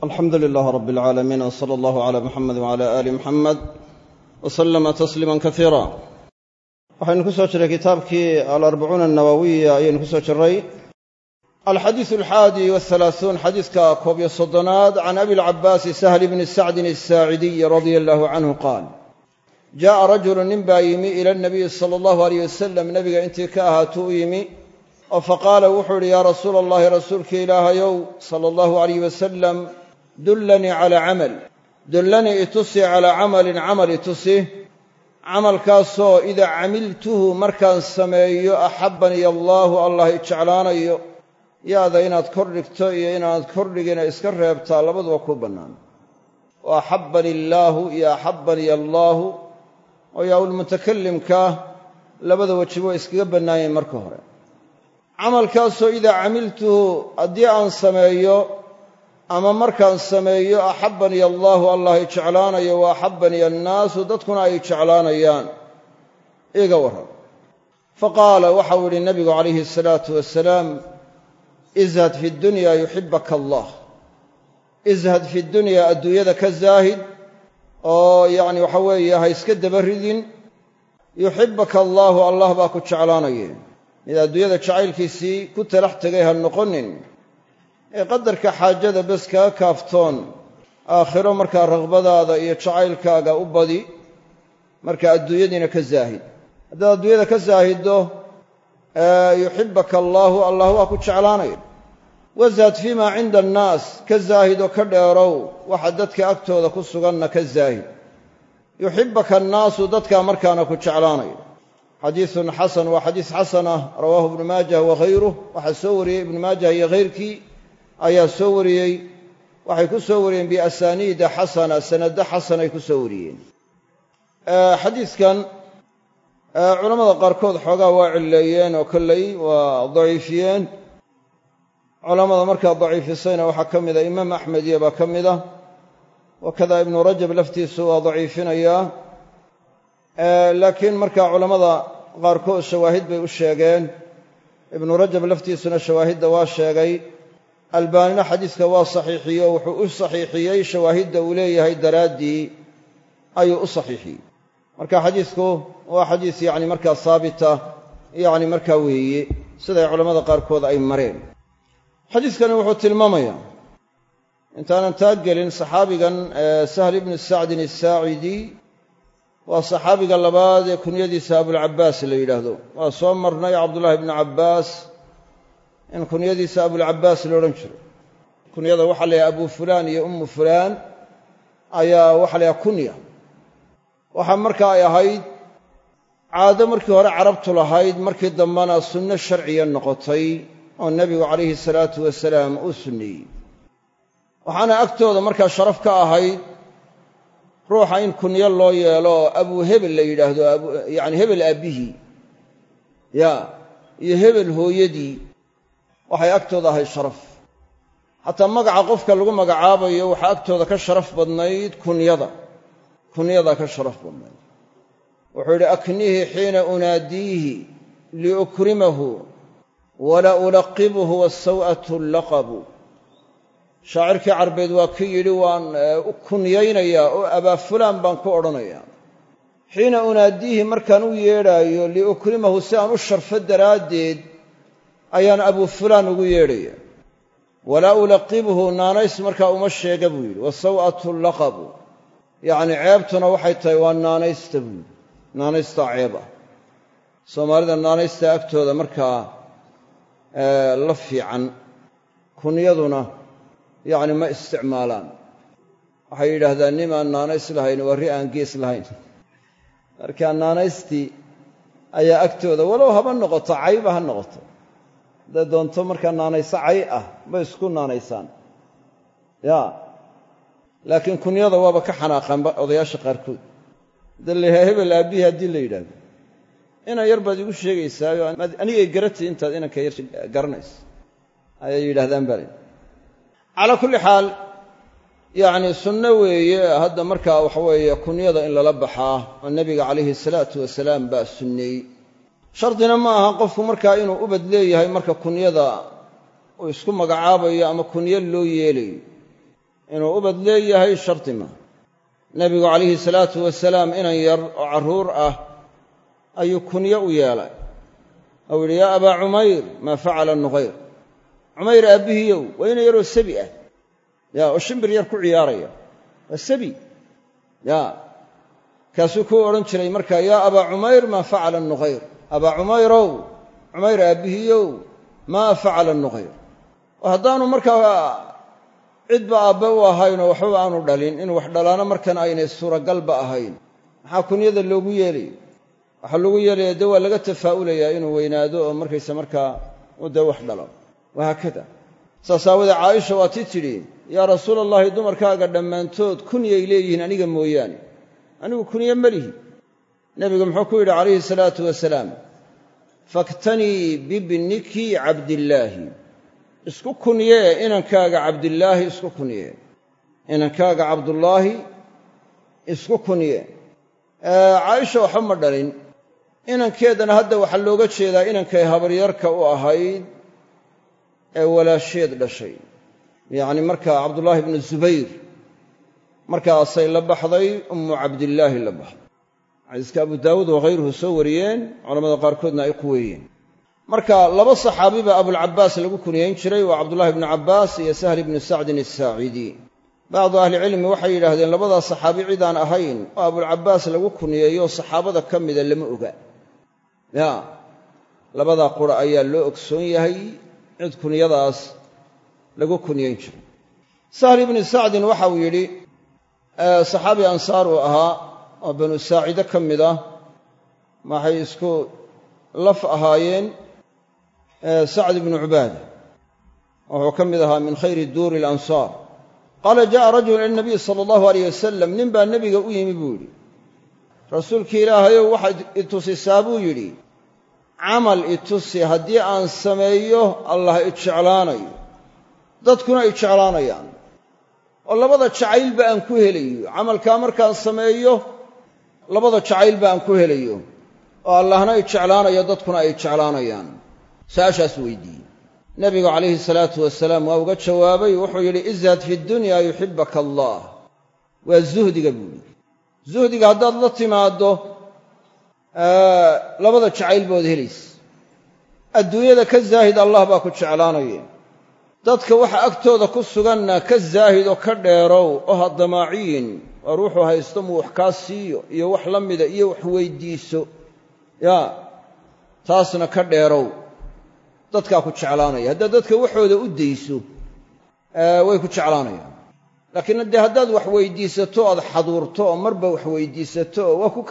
alxamdu lilaah rab اlcaalamiin wsala allahu cala muxamed wcala aali muxamed waslama tasliima kaiira waxaynu ku soo jiray kitaabkii alarbacuuna annawawiya ayaynu ku soo jiray alxadiisu alxaadi wاhalaaثuun xadiiska 71 can abi lcabaasi sahl bni sacdin asaacidiy radia allahu canhu qaal jaءa rajulu nin baa yimi ila nabiyi sala allahu aleyh wasalam nebiga intii ka ahaatuu u yimi oo faqaala wuxuu idhi yaa rasuula allahi rasuulka ilaahayow sala allahu alayh wasalam dullanii calaa camal dullanii itusi calaa camalin camal itusi camalkaasoo idaa camiltuhu markaan sameeyo axabbaniy allaahu allah ijeclaanayo yaada inaad kor dhigto iyo inaanad kor dhigina iska reebtaa labaduba ku bannaan oo axabbani illaahu iyo axabbaniy allaahu oo yaawulmutakalimka labada wejiba way iskaga bannaayeen marka hore camalkaasoo idaa camiltuhu haddii aan sameeyo ama markaan sameeyo axabbaniy allaahu allah i jeclaanayo wa axabbaniy annaasu dadkuna ay jeclaanayaan iga warran faqaala waxau idhi nabigu calayhi asalaatu wasalaam ishad fi dunya yuxibaka allah ishad fi dunyaa adduunyada ka zaahid oo yacni waxa weeye ha iska daba ridin yuxibaka allaahu allah baa ku jeclaanaye mid adduunyada jacaylkiisii ku talax tegay ha noqonin ee qadarka xaajada bes kaga kaaftoon aakhiro markaa raqbadaada iyo jacaylkaaga u badi marka adduunyadiina ka zaahid haddaad adduunyada ka zaahiddo yuxibaka allaahu allah waa ku jeclaanaya wazaad fiimaa cinda annaas ka zaahidoo ka dheerow waxa dadka agtooda ku suganna ka zaahid yuxibaka annaasu dadkaa markaana ku jeclaanaya xadiisun xasan waa xadiis xasan ah rawaahu ibnu maajah wahayruh waxaa soo wariyey ibnu maajah iyo hayrkii ayaa soo wariyey waxay ku soo wariyeen biasaaniida xasana sanado xasan ay ku soo wariyeen xadiiskan culammada qaarkood xoogaa waa cilleeyeen oo kolley waa daciifiyeen culammada markaa daciifisayna waxaa ka mida imaam axmed iyo baa ka mida wakada ibnu rajab laftiisu waa daciifinayaa laakiin markaa culammada qaarkood shawaahid bay u sheegeen ibnu rajab laftiisuna shawaahidda waa sheegay albaanina xadiiska waa saxiixiyo wuxuu u saxiixiyey shawaahidda uu leeyahay daraaddii ayuu u saxiixiyey marka xadiisku waa xadiis yacni markaa haabita yacni markaa weeye siday culammada qaarkood ay mareen xadiiskani wuxuu tilmaamayaa intaanan taa gelin saxaabigan sahl ibni sacdin asaacidi waa saxaabiga labaad ee kunyadiisa abulcabaas la yidhaahdo waa soo marnay cabdullaahi ibnu cabbaas in kunyadiisa abulcabaas la odhan jiro kunyada waxaa la yidhaha abu fulaan iyo ummu fulaan ayaa waxaa la yidhaha kunya waxaa marka ay ahayd caado markii hore carabtu lahayd markii dambena sunno sharciya noqotay oo nebigu calayhi salaatu wasalaam uu sunneeyey waxaana agtooda markaa sharaf ka ahayd ruuxa in kunyo loo yeelo oo abuu hebel la yidhaahdo yacni hebel aabbihii iyo hebel hooyadii waxay agtooda ahayd sharaf xataa magaca qofka lagu magacaabayo waxaa agtooda ka sharaf badnayd kunyada ka sharaf badnayd wuxuu yidhi aknihi xiina unaadiihi liukrimahu wala ulaqibhu wasaw'atu laqabu shaacirkii carbeed waa ki yidhi waan u kunyaynayaa oo abaa fulaan baan ku odhanayaa xiina unaadiihi markaan u yeedhaayo liukrimahu si aan u sharfo daraaddeed ayaan abuu fulaan ugu yeedhaya walaa ulaqibhu naanays markaa uma sheega buu yidhi wasaw'atu laqabu yacni ceebtuna waxay tahay waa naanaysta buu yidhi naanaystaa ceeb ah soomaalida naanaysta agtooda markaa la fiican kunyaduna yacni ma isticmaalaan waxay yidhaahdaan nimaan naanays lahayn waa ri aan gees lahayn marka naanaystii ayaa agtooda walow haba noqoto cayba ha noqoto hadday doonto markaa naanayso cay ah bay isku naanaysaan laakiin kunyada waaba ka xanaaqaanba odayaasha qaarkood hadda la yidhaha hebel aabbihii haddii la yidhaahdo inan yar baad igu sheegaysaayo anigay garatay intaad inanka yar garanayso ayay yidhahdaan bale calaa kulli xaal yacni sunno weeye hadda markaa waxa weeye kunyada in lala baxaa oo nebiga calayhi salaatu wasalaam baa sunneeyey shardina ma aha qofku markaa inuu ubad leeyahay marka kunyada uu isku magacaabayo ama kunyo loo yeelayo inuu ubad leeyahay shardi maaha nebigu calayhi salaatu wasalaam inan yar oo carruur ah ayuu kunyo u yeelay ou yidhi yaa abaa cumayr maa facala nughayr cumayr aabbihiiyow waa inan yaroo sabi ah yaa oo shimbir yar ku ciyaaraya waa sabi yaa kaasuu ku odhan jiray markaa yaa abaa cumayr maa facala nughayr abaa cumayrow cumayr aabbihiiyow maa facala nughayr oo haddaanu markaa cidba aabbe u ahaynoo waxbaba aanu dhalin inuu wax dhalaano markan aynay suuragalba ahayn maxaa kunyada loogu yeelayo waxaa loogu yeelaya dee waa laga tafaa'ulayaa inuu weynaado oo markaysa markaa u dee wax dhalo wahaakada saas aawadee caaisha waa tii tidhi yaa rasuula allahi dumarkaaga dhammaantood kunyay leeyihiin aniga mooyaane anigu kunye ma lihi nebigu muxuu ku yidhi calayhi salaatu wasalaam faktanii bibniki cabdillaahi isku kunyee inankaaga cabdillaahi isku kunyee inankaaga cabdullaahi isku kunyee caaisha waxba ma dhalin inankeedana hadda waxaa looga jeedaa inankay habaryarka u ahayd ee walaasheed dhashay yacni markaa cabdullaahi ibnu zubayr markaasay la baxday ummu cabdillaahi la baxday xadiiska abu daawuud wakhayruhu soo wariyeen culamada qaarkoodna ay quweeyeen marka laba saxaabi baa abulcabbaas lagu kuniyayn jiray waa cabdullaahi ibnu cabbaas iyo sahl ibnu sacdin asaacidi bacdu ahlicilmi waxay yidhaahdeen labadaa saxaabi cidaan ahayn oo abulcabbaas lagu kuniyeeyo saxaabada ka mida lama oga ya labadaa qura ayaa loo ogsoon yahay cid kunyadaas lagu kuniyayn jiray sahl ibnu sacdin waxa uu yidhi saxaabi ansaar uu ahaa oo banu saacide ka mid ah waxay isku laf ahaayeen sacd ibnu cubaada wuxuu ka mid ahaa min khayri duuri alansaar qaala jaءa rajulu ila nabiy sala allahu alayh wasalam nin baa nebiga u yimi buu yidhi rasuulkii ilaahayow waxaad itusisaa buu yidhi camal itusi haddii aan sameeyo allah ijeclaanayo dadkuna ay jeclaanayaan oo labada jacaylba aan ku helayo camalkaa markaan sameeyo labada jacaylba aan ku helayo oo allahna ay jeclaanayo dadkuna ay jeclaanayaan su-aashaas weydiiyey nebigu calayhi salaatu wasalaam waa uga jawaabay wuxuu yidhi izhad fi dunya yuxibaka allah waa zuhdiga buu yidhi zuhdiga haddaad la timaaddo labada jacayl baad helaysa adduunyada ka zaahid allah baa ku jeclaanaya dadka waxa agtooda ku suganna ka zaahid oo ka dheerow oo ha damaaciyin waar wuxuu haysto muu wax kaa siiyo iyo wax la mida iyo wax weyddiiso yaa taasna ka dheerow dadkaa ku jeclaanaya haddaad dadka waxooda u dayso way ku jeclaanayaan laakiin haddee haddaad wax weyddiisato aad xaduurto oo marba wax weyddiisato waa ku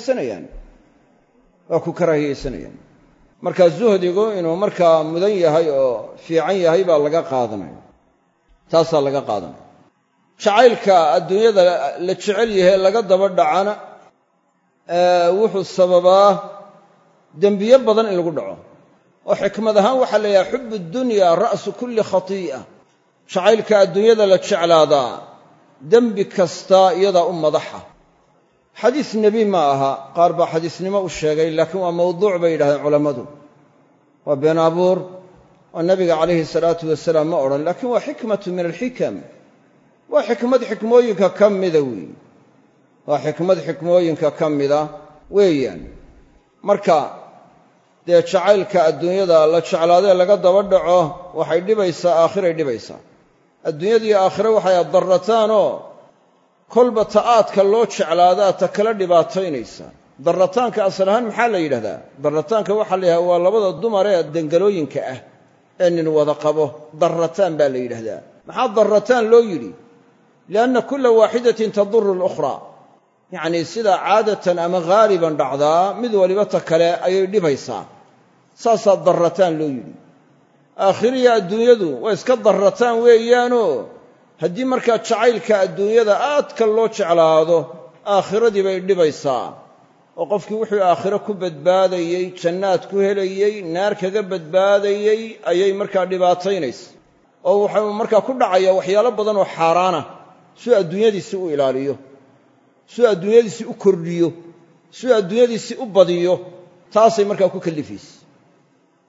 karaahiyaysanayaan markaa zuhdigu inuu markaa mudan yahay oo fiican yahay baa laga qaadanaya taasaa laga qaadanaya jacaylka adduunyada la jecel yahay laga daba dhacana wuxuu sababaa dembiyo badan in lagu dhaco oo xikmad ahaan waxaa la yidhaha xubu dunya ra'su kulli khatii'a jacaylka adduunyada la jeclaadaa dembi kasta iyadaa u madaxa xadiis nebi ma aha qaar baa xadiisnimo u sheegay laakiin waa mawduuc bay yidhahdeen culammadu waa been abuur oo nebiga calayhi salaatu wasalaam ma odhan laakiin waa xikmatu min alxikam waa xikmad xikmooyinka ka mida weeye waa xikmad xikmooyinka ka mida weeyaan marka dee jacaylka adduunyada la jeclaadee laga daba dhaco waxay dhibaysaa aakhiray dhibaysaa adduunyadiiyo aakhire waxay darrataanoo kolba ta'aadka loo jeclaadaa ta kala dhibaataynaysa darrataanka asal ahaan maxaa la yidhahdaa darrataanka waxaa la yidhahdaa waa labada dumar ee dangalooyinka ah ee nin wada qabo darrataan baa la yidhahdaa maxaa darrataan loo yidhi lianna kulla waaxidatin taduru alukhraa yacnii sidaa caadatan ama haaliban dhacdaa mid waliba ta kale ayay dhibaysaa saasaa darrataan loo yidhi aakhiriya adduunyadu waa iska darrataan weeyaanoo haddii markaa jacaylka adduunyada aadka loo jeclaado aakhiradii bay dhibaysaa oo qofkii wuxuu aakhiro ku badbaadayey jannaad ku helayey naar kaga badbaadayey ayay markaa dhibaataynaysa oo wuxuu markaa ku dhacayaa waxyaalo badan oo xaaraana suu adduunyadiisii u ilaaliyo suu adduunyadiisii u kordhiyo suu adduunyadiisii u badiyo taasay markaa ku kallifaysa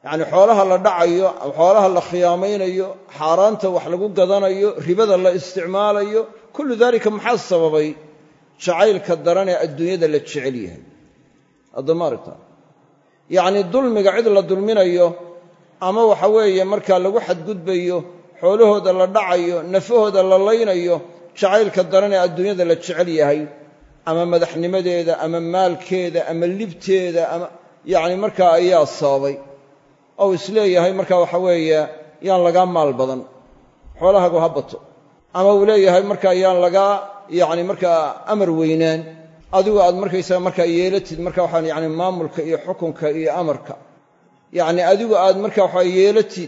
yacni xoolaha la dhacayo, xoolaha la khiyaamaynayo, xaaraanta wax lagu gadanayo, ribada la isticmaalayo, kullu daalika maxaa sababay jacaylka daran ee adduunyada la jecel yahay. haddama aragtaa yacni dulmiga cid la dulminayo ama waxa weeye markaa lagu xadgudbayo, xoolahooda la dhacayo, nafahooda la laynayo, jacaylka daran ee adduunyada la jecel yahay, ama madaxnimadeeda ama maalkeeda ama libteeda ama yacni markaa ayaa sababay. ou isleeyahay markaa waxa weeye yaan lagaa maal badan, xoolahaagu ha bato, ama uu leeyahay markaa yaan lagaa yacni markaa amar weynaan, adigu aad markaysaga markaa yeelatid marka waxaan yacni maamulka iyo xukunka iyo amarka, yacni adigu aad marka waxaa yeelatid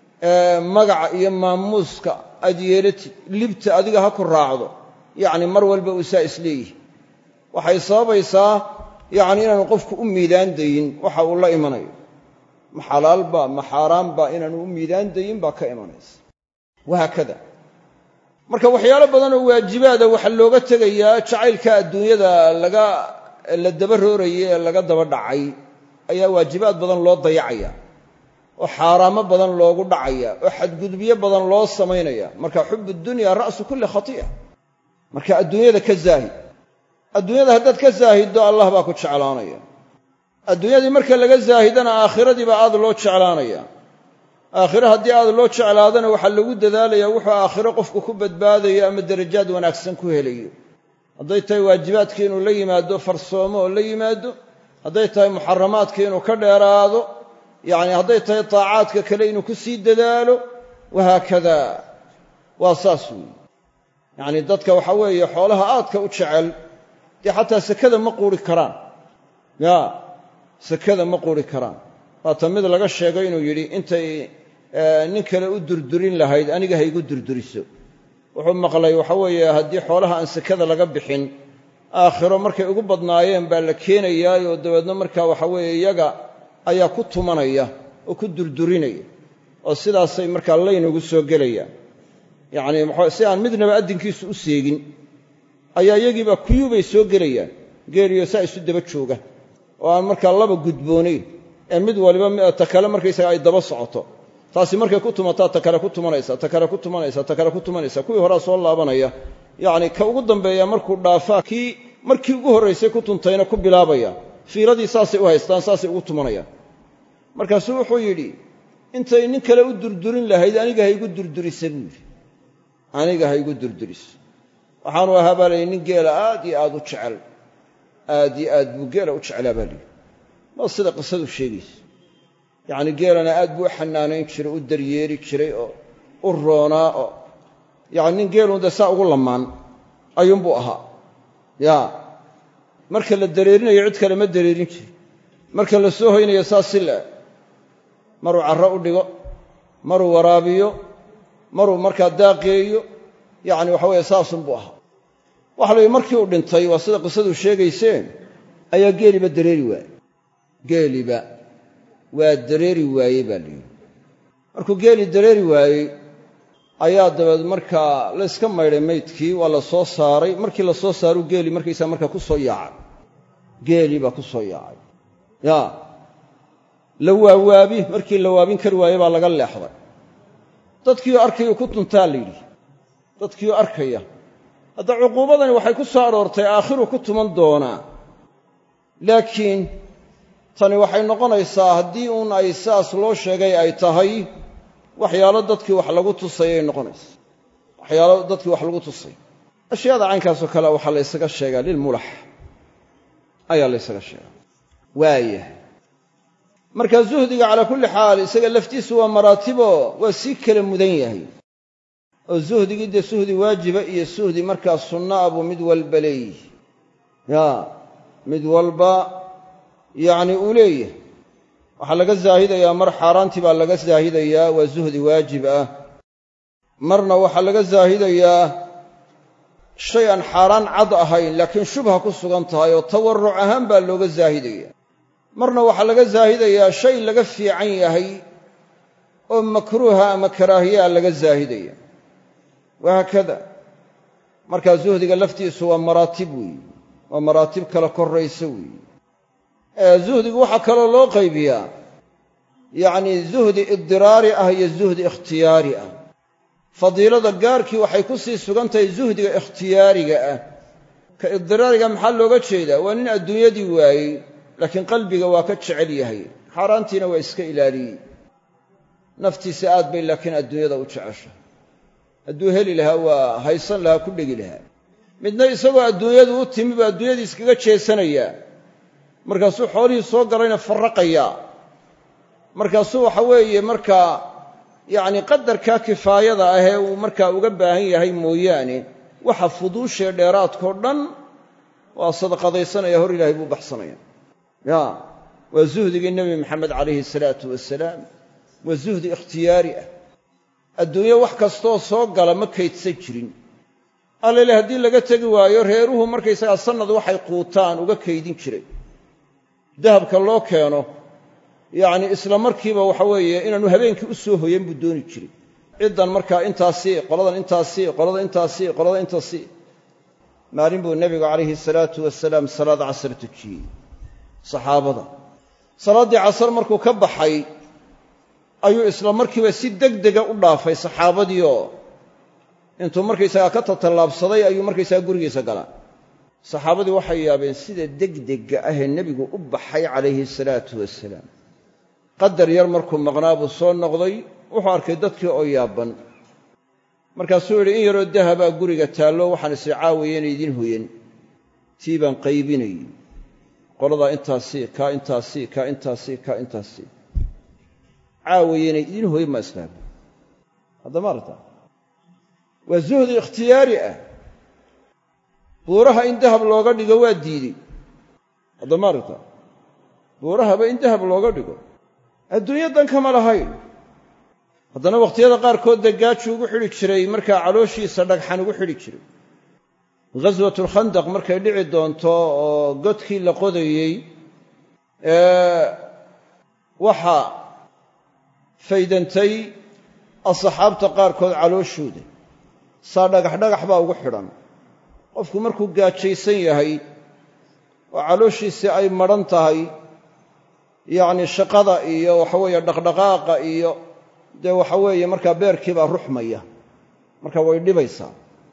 magaca iyo maamuuska aad yeelatid, libta adiga ha ku raacdo, yacni mar walba uu saa isleeyihi waxay sababaysaa yacni inaanu qofku u miidaan dayin waxa uu la imanayo. ma xalaalba ma xaaraanba inaanu u miidaan dayin baa ka imanaysa. wahaakada marka waxyaalo badan oo waajibaada waxa looga tegayaa jacaylka adduunyada la daba roorayay ee laga daba dhacay ayaa waajibaad badan loo dayacaya, oo xaaraamo badan loogu dhacaya, oo xadgudubyo badan loo samaynaya. marka xubu dunya ra'su kulli khati'a. marka adduunyada ka zaahid, adduunyada haddaad ka zaahiddo allah baa ku jeclaanaya. adduunyadii marka laga zaahidana aakhiradiiba aad loo jeclaanaya. aakhiro haddii aad loo jeclaadana waxaa lagu dadaalayaa wuxuu aakhiro qofku ku badbaadayo ama darajaad wanaagsan ku helayo. hadday tahay waajibaadkii inuu la yimaado farsoomo oo la yimaado, hadday tahay muxaramaadka inuu ka dheeraado, yacni hadday tahay taacaadka kale inuu ku sii dadaalo, wahaakada. waa saas weeye. yacni dadka waxa weeye xoolaha aadka u jecel dee xataa sekada ma quuri karaan, ya sekada ma quuri karaan. waata mid laga sheegay inuu yidhi intay nin kale u durdurin lahayd aniga ha igu durduriso. wuxuu maqlay waxa weeye haddii xoolaha aan sekada laga bixin aakhiro markay ugu badnaayeen baa la keenayaa, oo dabeedna markaa waxa weeye iyaga ayaa ku tumanaya oo ku durdurinaya, oo sidaasay markaa laynugu soo gelayaan. yacni si aan midnaba addinkiisu u seegin ayaa iyagiiba kuyuubay soo gelayaan, geeliyo saa isu daba jooga, oo aan markaa laba gudboonayn ee mid waliba ta kale markaysaga ay daba socoto. taasi markay ku tumataa ta kale ku tumanaysa, ta kale ku tumanaysa, ta kale ku tumanaysa, kuwii horaa soo laabanaya. yacni ka ugu dambeeya markuu dhaafaa kii markii ugu horraysay ku tuntayna ku bilaabaya. fiiladii saasay u haystaan, saasay ugu tumanayaan. markaasuu wuxuu yidhi intay nin kale u durdurin lahayd aniga ha igu durdurisa buu yidhi, aniga ha igu durduriso. waxaanu ahaa baa layidhi nin geela aad iyo aad u jecel, aad iyo aad buu geela u jeclaa baa layidhi. waa sida qisadu sheegaysa. yacni geelana aad buu u xanaanayn jiray, u daryeeri jiray oo u roonaa, oo yacni nin geelun dee saa ugu lamaan ayuunbuu ahaa. ya marka la dareerinayo cid kale ma dareerin jirin, marka la soo hoynayo saas si le maruu carro u dhigo, maruu waraabiyo, maruu markaa daaqeeyo, yacni waxa weeye saasunbuu ahaa. waxa la yidhi markii uu dhintay, waa sida qisadu sheegayseen, ayaa geeliba dareeri waayey. geeliba waa dareeri waayey baa layidhi. markuu geeli dareeri waayey ayaa dabeed markaa la yska maydhay maydkii, waa la soo saaray. markii la soo saaruu geeli markaysaa markaa ku soo yaacay. geelii baa ku soo yaacay. ya la waawaabi, markii la waabin kari waayey baa laga leexday. dadkiioo arkayuu ku tuntaa la yidhi, dadkiioo arkaya. hadda cuquubadani waxay ku soo aroortay aakhiruu ku tuman doonaa, laakiin tani waxay noqonaysaa haddii uun ay saas loo sheegay ay tahay waxyaalo dadkii wax lagu tusay ay noqonaysa. waxyaalo dadkii wax lagu tusay. ashyaada caynkaasoo kale waxaa la ysaga sheegaa lilmulax ayaa la ysaga sheegaa. waaya marka zuhdiga calaa kulli xaal isaga laftiisu waa maraatibo, waa sii kala mudan yahay. oo zuhdigii dee suhdi waajiba iyo suhdi markaa sunna abuu mid walba leeyihi. ya mid walba yacni uu leeyahay. waxaa laga zaahidayaa mar xaaraantii baa laga zaahidayaa, waa zuhdi waajib ah. marna waxaa laga zaahidayaa shay aan xaaraan cad ahayn laakiin shubha ku sugan tahay oo tawarruc ahaan baa looga zaahidaya. marna waxaa laga zaahidayaa shay laga fiican yahay oo makruuha ama karaahiyaa laga zaahidaya. wahaakada markaa zuhdiga laftiisu waa maraatib weeye, waa maraatib kala korraysa weeye. zuhdigu waxaa kaloo loo qaybiyaa yacnii zuhdi idiraari ah iyo zuhdi ikhtiyaari ah. fadiilada gaarkii waxay ku sii sugan tahay zuhdiga ikhtiyaariga ah. ka idiraariga maxaa looga jeedaa? waa nin adduunyadii waayey laakiin qalbiga waa ka jecel yahay, xaaraantiina waa iska ilaaliyey. naftiisa aad bay laakiin adduunyada u jecesha. hadduu heli lahaa waa haysan lahaa, ku dhegi lahaa. midna isagoo adduunyadu u timi buu adduunyadii iskaga jeesanayaa, markaasuu xoolihii soo galayna farraqayaa, markaasuu waxa weeye markaa yacni qadarkaa kifaayada ah ee uu markaa uga baahan yahay mooyaane waxa fuduushee dheeraadkao dhan waa sadaqadaysanaya, hor ilaahay buu baxsanaya. waa zuhdigii nebi maxamed calayhi salaatu wasalaam. waa zuhdi ikhtiyaari ah. adduunyo wax kastoo soo gala ma kaydsan jirin. allele haddii laga tegi waayo reeruhu markaysagaa sannad waxay quutaan uga kaydin jiray. dahabka loo keeno yacni isla markiiba waxa weeye inaanu habeenkii u soo hoyan buu dooni jiray. ciddan markaa intaasii, qoladan intaasii, qolada intaasii, qolada intaasii. maalin buu nebigu calayhi salaatu wasalaam salaad casar tujiyey saxaabada. salaaddii casar markuu ka baxay ayuu isla markiiba si degdega u dhaafay saxaabadiioo intuu markaysagaa ka tatallaabsaday ayuu markaysagaa gurigiisa galaa. saxaabadii waxay yaabeen sida degdega ahee nebigu u baxay calayhi salaatu wasalaam. qadar yar markuu maqnaa buu soo noqday, wuxuu arkay dadkii oo yaaban. markaasuu yidhi in yaroo dahabaa guriga taallo, waxaan isii caawaya inay idiin hoyan. tii baan qaybinayey. qoladaa intaasii, kaa intaasii, kaa intaasii, kaa intaasii. caawaya inay idiin hoyan maa islaaba. haddama aragtaa waa zuhdi ikhtiyaari ah. buuraha in dahab looga dhigo waa diidey. haddama aragtaa buurahaba in dahab looga dhigo adduunyo dan kama lahayn. haddana wakhtiyada qaarkood deggaaju ugu xidhi jiray, markaa calooshiisa dhagxan ugu xidhi jiray. ghaswatulkhandaq markay dhici doonto oo godkii la qodayey waxa faydantay asxaabta qaarkood calooshooda, saa dhagax baa ugu xidhan. qofku markuu gaajaysan yahay oo calooshiisii ay madhan tahay, yacni shaqada iyo waxaweeye dhaqdhaqaaqa iyo dee waxaweeye markaa beerkiibaa ruxmaya, marka way dhibaysaa.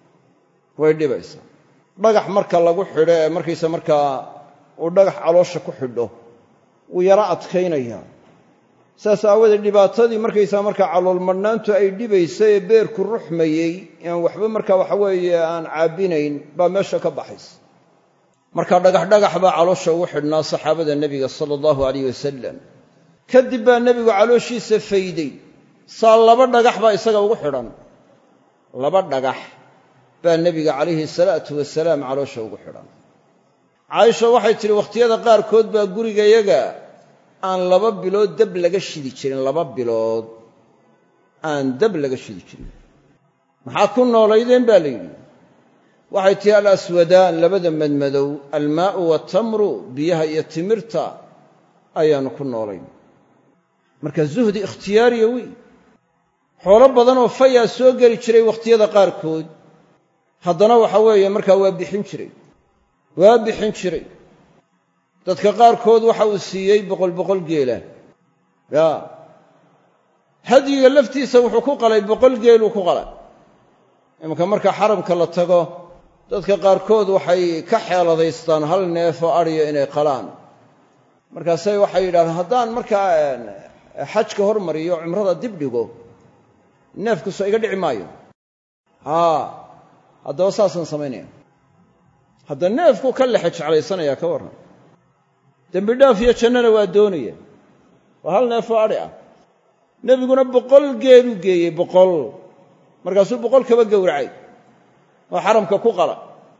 dhagax marka lagu xidho ee markaysa markaa uu dhagax caloosha ku xidho wuu yaro adkaynayaa. saas aawadeed dhibaatadii markaysaa markaa caloolmadhnaantu ay dhibaysa ee beerku ruxmayey aan waxba markaa waxaweeye aan caabinayn baa meesha ka baxaysa. markaa dhagax baa caloosha ugu xidhnaa saxaabada nebiga sala allahu alayh wasalam. kadib baa nebigu calooshiisa fayday, saa 2 dhagax baa isaga ugu xidhan. 2 dhagax baa nebiga calayhi salaatu wasalaam caloosha ugu xidhan. caaisha waxay tidhi wakhtiyada qaarkood baa gurigayaga aan 2 bilood dab laga shidi jirin. 2 bilood aan dab laga shidi jirin. maxaad ku noolaydeen baa la yidhi. waxay tihi alaswadaan, 2 madmadow, almaa'u waatamru, biyaha iyo timirta ayaannu ku noolayn. marka zuhdi ikhtiyaariya wey. xoolo badanoo fayaa soo geli jiray wakhtiyada qaarkood, haddana waxa weeye markaa waa bixin jiray. dadka qaarkood waxa uu siiyey 100 geela. hadyiga laftiisa wuxuu ku qalay 100 geeluu ku qalay. imanka marka xaramka la tago dadka qaarkood waxay ka xeeladaystaan 1 neef oo adhiya inay qalaan. markaasay waxay yidhahdaan haddaan markaa xajka hormariyo cumrada dib dhigo neefku soo iga dhici maayo. haddaba saasaan samaynaya. hadda neefku ka lexe jeclaysanayaa ka warran. dembi dhaaf iyo jannana waa doonaya. waa 1 neef oo adhi ah. nebiguna 100 geeluu geeyey. 100 markaasuu 100 kaba gowracay oo xaramka ku qala.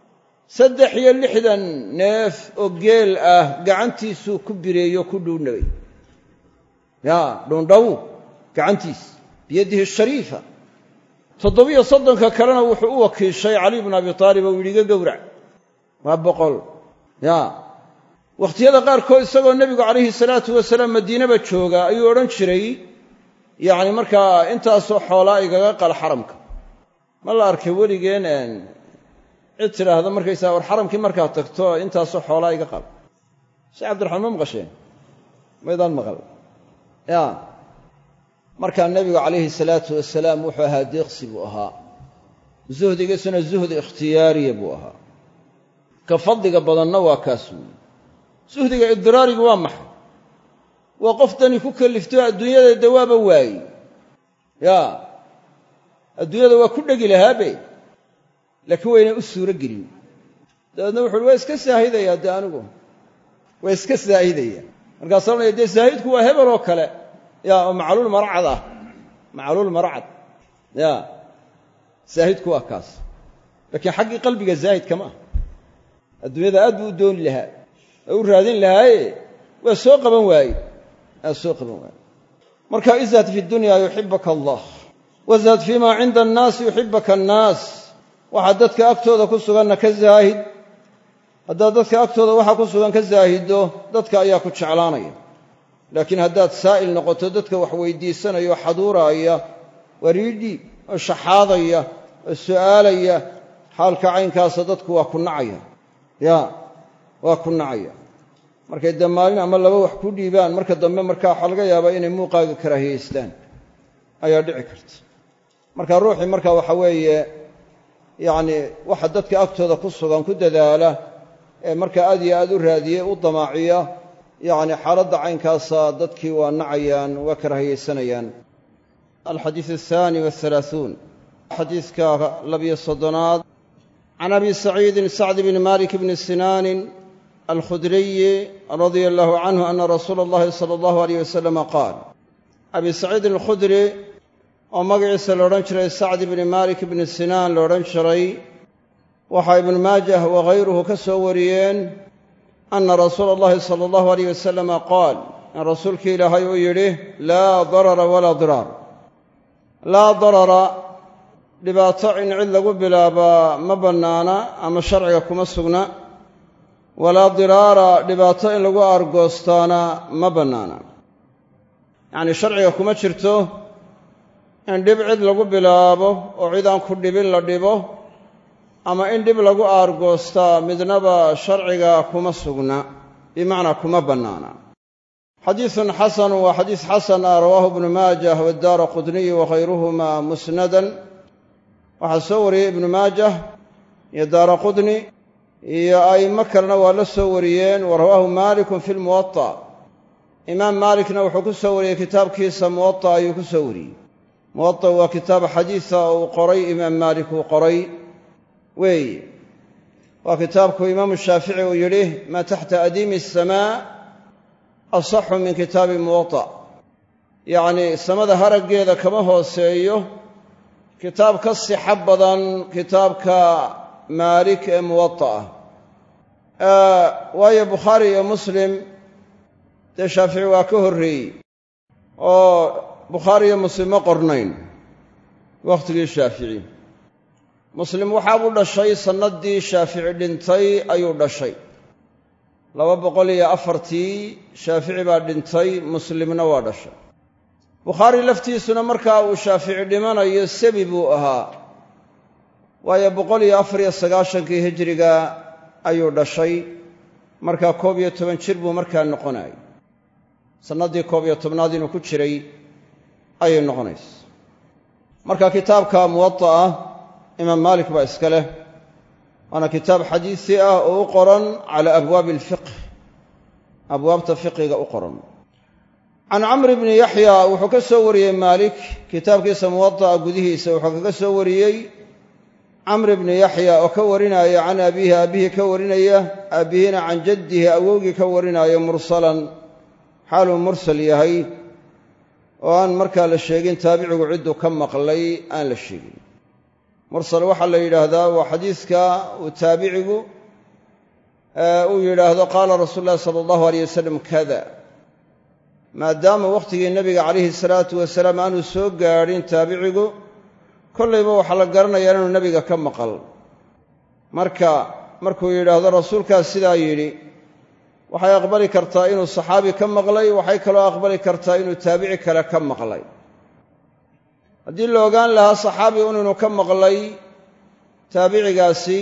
63 neef oo geel ah gacantiisuu ku bireeyo ku dhuunabay. dhuundhaw gacantiis biyadihi shariifa. 37 kalena wuxuu u wakiishay cali bnu abi aalib oo yidhi iga gowrac. waa 100. wakhtiyada qaarkood isagoo nebigu calayhi salaatu wasalaam madiinaba jooga ayuu odhan jiray yacni markaa intaasoo xoolaa igaga qal xaramka. ma la arkay weligeen cid tidhaahda markaysaa war xaramkii markaad tagto intaasoo xoolaa iga qal. sheekh cabdiraxmaan ma maqasheen? maydaan maqal. ya markaa nebigu calayhi salaatu wasalaam wuxuu ahaa deeqsi buu ahaa zuhdigiisuna zuhdi ikhtiyaariya buu ahaa ka fadliga badanna waa kaas weeye suhdiga idraarigu waa maxay waa qof dani ku kallifto adduunyada dawaaba waaye ya adduunyada waa ku dhegi lahaabe laakiin wayna u suuro gelin dabeedna wuxu uhi waa iska saahidayaa dee anigu waa iska saahidaya markaasa odhanaya dee saahidku waa hebel oo kale ya oo macluul maracad ah macluul maracad ya saahidku waa kaas laakiin xaggii qalbiga zaahidka ma ah adduunyada aad buu u dooni lahaa oo u raadin lahaaye waa soo qaban waaye marka izhad fi dunya yuxibaka allah wazhad fiima cinda annaasi yuxibaka annaas waxaa dadka agtooda ku suganna ka zaahid haddaad dadka agtooda waxaa ku sugan ka zaahiddo dadka ayaa ku jeclaanaya laakiin haddaad saa'il noqoto dadka wax weydiisanaya oo xaduuraaya wariidhi oo shaxaadaya oo su'aalaya xaalka caynkaasa dadku waa ku nacaya ya waa ku nacaya markay dee maalin ama laba wax ku dhiibaan marka dambe markaa waxaa laga yaabaa inay muuqaaga karaahiyaystaan ayaa dhici karta marka ruuxii markaa waxa weeye yacni waxa dadka agtooda ku sugan ku dadaala ee markaa aad iyo aad u raadiye u damaaciya yacni xaaladda caynkaasa dadkii waa nacayaan waa karaahiyaysanayaan alxadiiث الثاني والثلاثون xadiiska 230 can abi saciidin sacd bni malik bni sinaanin alkhudriyi radia allahu canhu ana rasuula اllahi salى allahu alayh wasalama qaal abi saciidin alkhudri oo magaciisa la odhan jiray sacd bni malik bni sinaan la odhan jiray waxaa ibnu maajah wahayruhu ka soo wariyeen ana rasuula اllahi salى allahu alayh wasalama qaal in rasuulkii ilaahay uu yidhi laa darara walaa diraar laa darara dhibaato in cid lagu bilaabaa ma bannaana ama sharciga kuma sugna walaa diraara dhibaato in lagu aargoostaana ma bannaana yacnii sharciga kuma jirto in dhib cid lagu bilaabo oo cid aan ku dhibin la dhibo ama in dhib lagu aargoostaa midnaba sharciga kuma sugna bimacnaa kuma bannaana xadiiثun xasanu waa xadiis xasan ah rawaahu ibnu maajah wadaara qudniyi wakhayruhuma musnadan waxaa soo wariyey ibnu maajah iyo daara qudni iyo a'immo kalena waa la soo wariyeen wa rawaahu maalikun fi lmuwaطa imaam maalikna wuxuu ku soo wariyey kitaabkiisa muwaطa ayuu ku soo wariyey muwaطa waa kitaab xadiisa uu qoray imaam maalik uu qoray weeye waa kitaabku imaamu shaafici uu yidhi maa taxta adiimi الsamaa asaxu min kitaabi muwaطa yacnii samada haraggeeda kama hooseeyo kitaab ka sixo badan kitaabka maalik ee muwaطa ah waayo bukhaari iyo muslim dee shaafici waa ka horreeyey oo bukhaari iyo muslim ma qornayn wakhtigii shaafici muslim waxaabuu dhashay sannaddii shaafici dhintay ayuu dhashay 204 shaafici baa dhintay muslimna waa dhashay bukhaari laftiisuna markaa uu shaafici dhimanayo sabi buu ahaa waayo 194 hijriga ayuu dhashay markaa 11 jir buu markaa noqonayay sannaddii 11aad inuu ku jiray ayay noqonaysa marka kitaabka muwaطa ah imaam maalik baa iska leh waana kitaab xadiisi ah oo u qoran cala abwaabi alfiqh abwaabta fiqiga u qoran can camr bni yaxya wuxuu ka soo wariyey maalik kitaabkiisa muwaطa'a gudihiisa wuxuu kaga soo wariyey camr bni yaxya oo ka warinaya can abiihi aabbihi ka warinaya aabbihina can jaddihi awowgii ka warinaayo mursalan xaaluu mursal yahay oo aan markaa la sheegin taabicigu cidduu ka maqlay aan la sheegin mursal waxaa la yidhaahdaa waa xadiiska uu taabicigu uu yidhaahdo qaala rasuulu llahi sala allahu alayh wasalam kada maadaama wakhtigii nebiga calayhi salaatu wasalaam aanu soo gaadhin taabicigu kollayba waxaa la garanayaa inuu nebiga ka maqal markuu yidhaahdo rasuulkaas sidaa yidhi waxay aqbali kartaa inuu saxaabi ka maqlay waxay kaloo aqbali kartaa inuu taabici kale ka maqlay haddii la ogaan lahaa saxaabi inuu ka maqlay taabicigaasi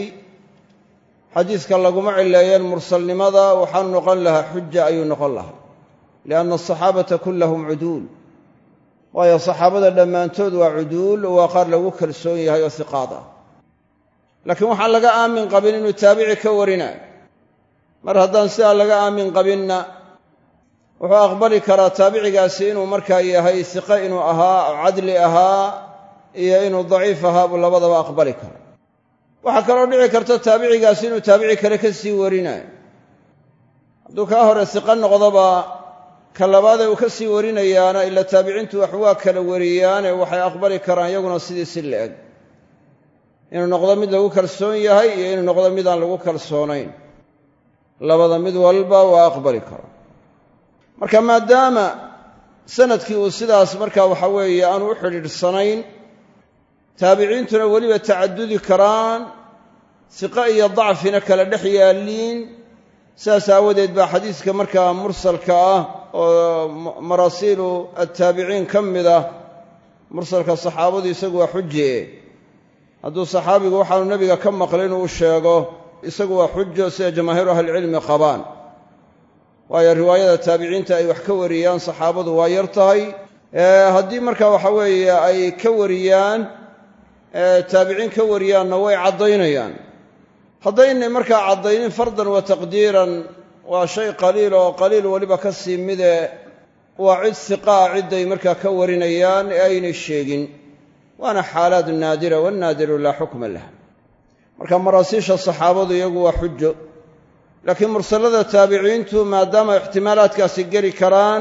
xadiiska laguma cileeyeen mursalnimada waxaa noqon lahaa xuja ayuu noqon lahaa lianna asaxaabata kullahum cuduul waayo saxaabada dhammaantood waa cuduul oo waa qaar lagu kalsoon yahay oo hiqaad ah laakiin waxaan laga aamin qabin inuu taabici ka warinayo mar haddaan sidaa laga aamin qabinna wuxuu aqbali karaa taabicigaasi inuu markaa yahay hiqe inuu ahaa oo cadli ahaa iyo inuu daciif ahaa buu labadaba aqbali kara waxaa kaloo dhici karta taabicigaasi inuu taabici kale ka sii warinayo hadduu kaa hore hiqo noqdoba ka labaadee uu ka sii warinayaana ila taabiciintu wax waa kala wariyaane waxay aqbali karaan iyaguna sidii si la-eg inuu noqdo mid lagu kalsoon yahay iyo inuu noqdo mid aan lagu kalsoonayn labada mid walba waa aqbali kara marka maadaama sanadkii uu sidaas markaa waxa weeye aanu u xidhiidhsanayn taabiciintuna weliba tacadudi karaan hiqo iyo dacfina kala dhex yaalliin sidaas aawadeed baa xadiiska markaa mursalka ah oo maraasiilu attaabiciin ka mid ah mursalka saxaabadu isagu waa xuje hadduu saxaabigu waxaanu nebiga ka maqlay inuu sheego isagu waa xujo sida jamaahiiru ahlicilmi qabaan waayo riwaayada taabiciinta ay wax ka wariyaan saxaabadu waa yar tahay haddii markaa waxa weeye ay ka wariyaan taabiciin ka wariyaanna way caddaynayaan haddaynay markaa caddaynin fardan wa taqdiiran waa shay qaliil oo qaliil weliba ka sii mide waa cid hiqaa cidday markaa ka warinayaan ee aynay sheegin waana xaalaad naadira wannaadiru laa xukma lah marka maraasiisha saxaabadu iyagu waa xujo laakiin mursalada taabiciintu maadaama ixtimaalaadkaasi geli karaan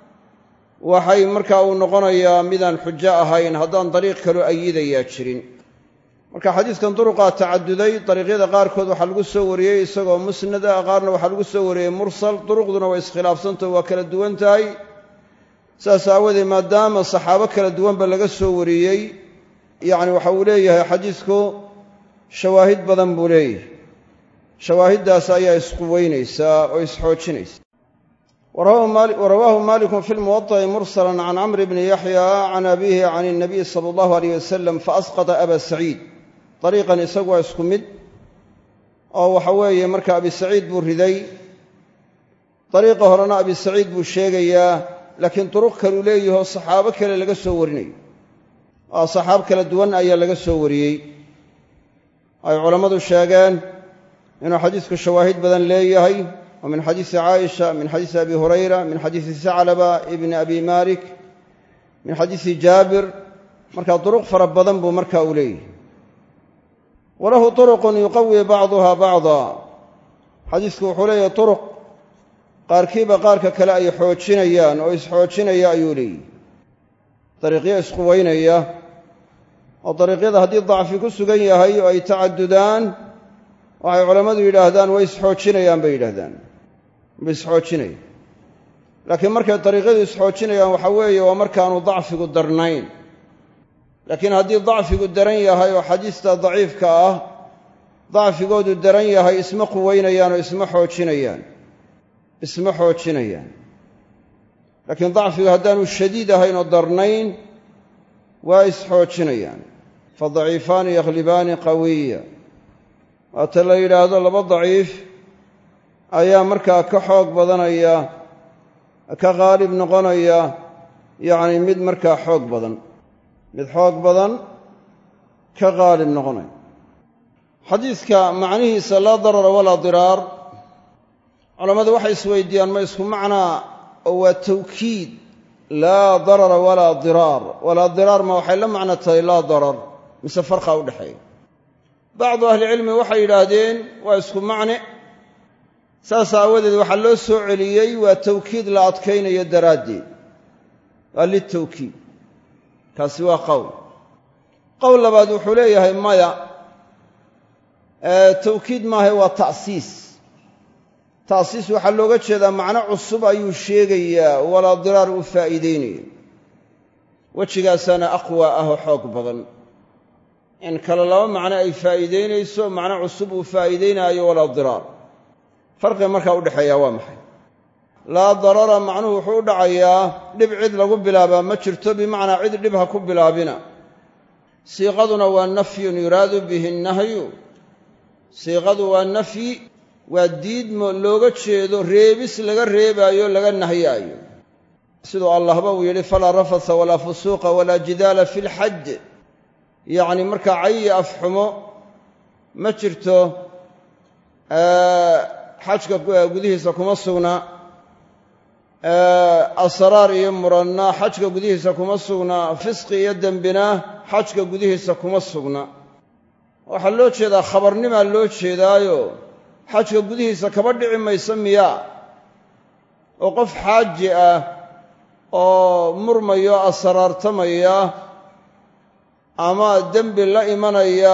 waxay markaa uu noqonayaa midaan xujo ahayn haddaan dariiq kaloo ayidayaa jirin marka xadiiskan duruqaa tacaduday dariiqyada qaarkood waxaa lagu soo wariyey isagoo musnad ah qaarna waxaa lagu soo wariyey mursal duruqduna way iskhilaafsantaho waa kala duwan tahay saas aawadeed maadaama saxaabo kala duwanba laga soo wariyey yacni waxa uu leeyahay xadiisku shawaahid badan buu leeyahay shawaahiddaas ayaa isquweynaysaa oo isxoojinaysa warawaahu maalikun fi lmuwaطa'i mursalan can camr bni yaxya can abiihi can الnabiy sala allahu alayh wasalam faasqata aba saciid dariiqan isagu waa isku mid oo waxa weeye marka abi saciid buu riday dariiqa horena abi saciid buu sheegayaa laakiin duruq kaluu leeyahoo saxaabo kale laga soo warinayo oo saxaab kala duwan ayaa laga soo wariyey ay culammadu sheegeen inuu xadiisku shawaahid badan leeyahay oo min xadiisi caaisha min xadiisi abi hurayra min xadiisi saclaba ibni abi malik min xadiisi jaabir markaa duruq fara badan buu marka uu leeyahay walahu turuqun yuqawi bacduha bacda xadiisku wuxuu leeyahay turuq qaarkiiba qaarka kale ay xoojinayaan oo isxoojinaya ayuu leeyahy dariiqyo isquweynaya oo dariiqyada haddii dacfi ku sugan yahay oo ay tacadudaan waxay culammadu yidhaahdaan way isxoojinayaan bay yidhahdaan way isxoojinaya laakiin markay dariiqyadu isxoojinayaan waxa weeye waa markaanu dacfigu darnayn laakiin haddii dacfigu daran yahay oo xadiista daciifka ah dacfigoodu daran yahay isma quweynayaan oo isma xoojinayaan laakiin dacfigu haddaanu shadiid ahayn oo darnayn waa isxoojinayaan fadaciifaani yakhlibaani qawiya waata la yidhaahdo laba daciif ayaa markaa ka xoog badanaya ka qaalib noqonaya yacni mid markaa xoog badan mid xoog badan ka qaalib noqonaya xadiidka macnihiisa laa darara walaa diraar culammadu waxay isweydiiyaan ma isku macnaa oo waa tawkiid laa darara walaa diraar walaa diraar ma waxay la macno tahay laa darar mise farqa u dhexeeya bacdu ahlicilmi waxay yidhaahdeen waa isku macne saas aawadeed waxaa loo soo celiyey waa tawkiid la adkaynayo daraaddeed waa litawkiid kaasi waa qowl labaad wuxuu leeyahay maya tawkiid maaha waa ta'siis waxaa looga jeedaa macno cusub ayuu sheegayaa walaa diraar u faa'iideynaya wejigaasaana aqwa ah oo xoog badan in kale laba macno ay faa'iideynayso macno cusub uu faa'iideynaayo walaa diraar farqiga markaa u dhexeeyaa waa maxay laa darara macnuhu wuxuu u dhacayaa dhib cid lagu bilaabaa ma jirto bimacnaa cid dhib ha ku bilaabina siiqaduna waa nafyun yuraadu bihi nahyu siiqadu waa nafyi waa diidmo looga jeedo reebis laga reebaayo laga nahyaayo sidoo allahba uu yidhi falaa rafatha walaa fusuuqa walaa jidaala fi lxaj yacni markaa cayi afxumo ma jirto xajka gudihiisa kuma sugna asraar iyo muranna xajka gudihiisa kuma sugna fisqi iyo dembina xajka gudihiisa kuma sugna waxaa loo jeedaa khabarnimaa loo jeedaayo xajka gudihiisa kaba dhici mayso miyaa oo qof xaaji ah oo murmayo asraartamaya ama dembi la imanaya